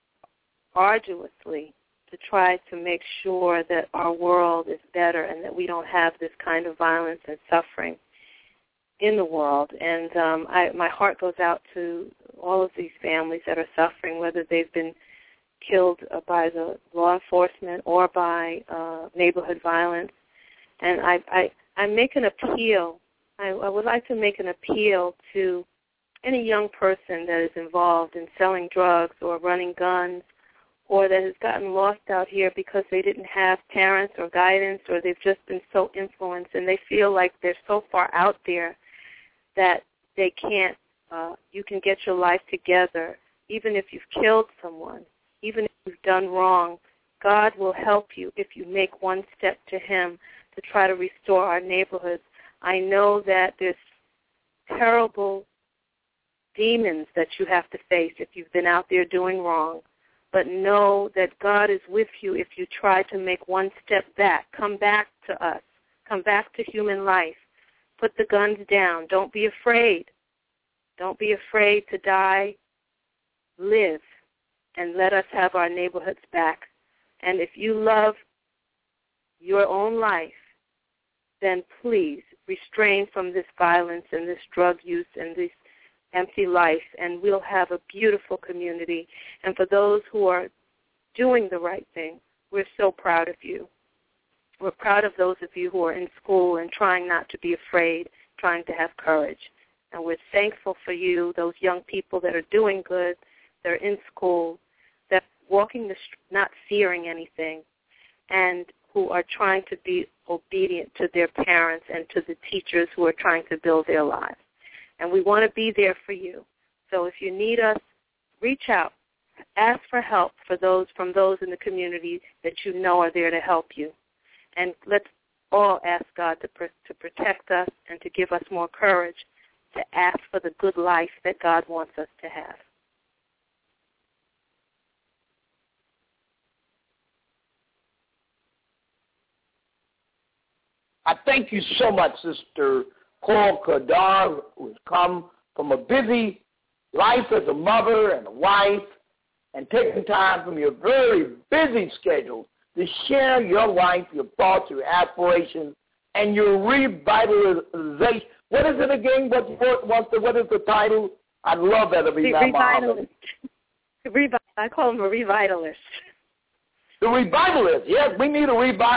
arduously to try to make sure that our world is better and that we don't have this kind of violence and suffering in the world. And my heart goes out to all of these families that are suffering, whether they've been killed by the law enforcement or by neighborhood violence. And I make an appeal. I would like to make an appeal to any young person that is involved in selling drugs or running guns, or that has gotten lost out here because they didn't have parents or guidance, or they've just been so influenced and they feel like they're so far out there that they can't, you can get your life together. Even if you've killed someone, even if you've done wrong, God will help you if you make one step to him to try to restore our neighborhoods. I know that there's terrible demons that you have to face if you've been out there doing wrong. But know that God is with you if you try to make one step back. Come back to us. Come back to human life. Put the guns down. Don't be afraid. Don't be afraid to die. Live. And let us have our neighborhoods back. And if you love your own life, then please restrain from this violence and this drug use and this empty life, and we'll have a beautiful community. And for those who are doing the right thing, we're so proud of you. We're proud of those of you who are in school and trying not to be afraid, trying to have courage. And we're thankful for you, those young people that are doing good, that are in school, that are walking the street, not fearing anything, and who are trying to be obedient to their parents and to the teachers who are trying to build their lives. And we want to be there for you. So if you need us, reach out. ask for help from those in the community that you know are there to help you. And let's all ask God to protect us and to give us more courage to ask for the good life that God wants us to have. I thank you so much, Sister Cole Kadar, who has come from a busy life as a mother and a wife and taking time from your very busy schedule to share your life, your thoughts, your aspirations, and your revitalization. What is it again? What is the title? I love that of Imam Muhammad. I call him a revitalist. The revivalist, yes, we need a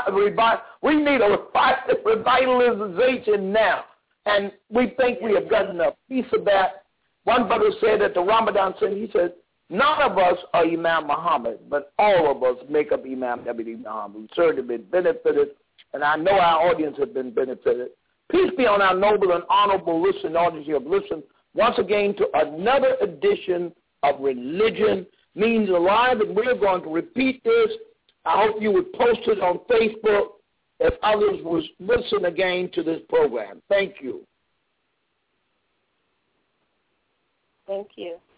revitalization now. And we think we have gotten a piece of that. One brother said at the Ramadan Center, he said, none of us are Imam Muhammad, but all of us make up Imam W. Muhammad. We've certainly been benefited, and I know our audience has been benefited. Peace be on our noble and honorable listening audience you have listened once again to another edition of Religion Means Alive, and we're going to repeat this. I hope you would post it on Facebook if others would listen again to this program. Thank you. Thank you.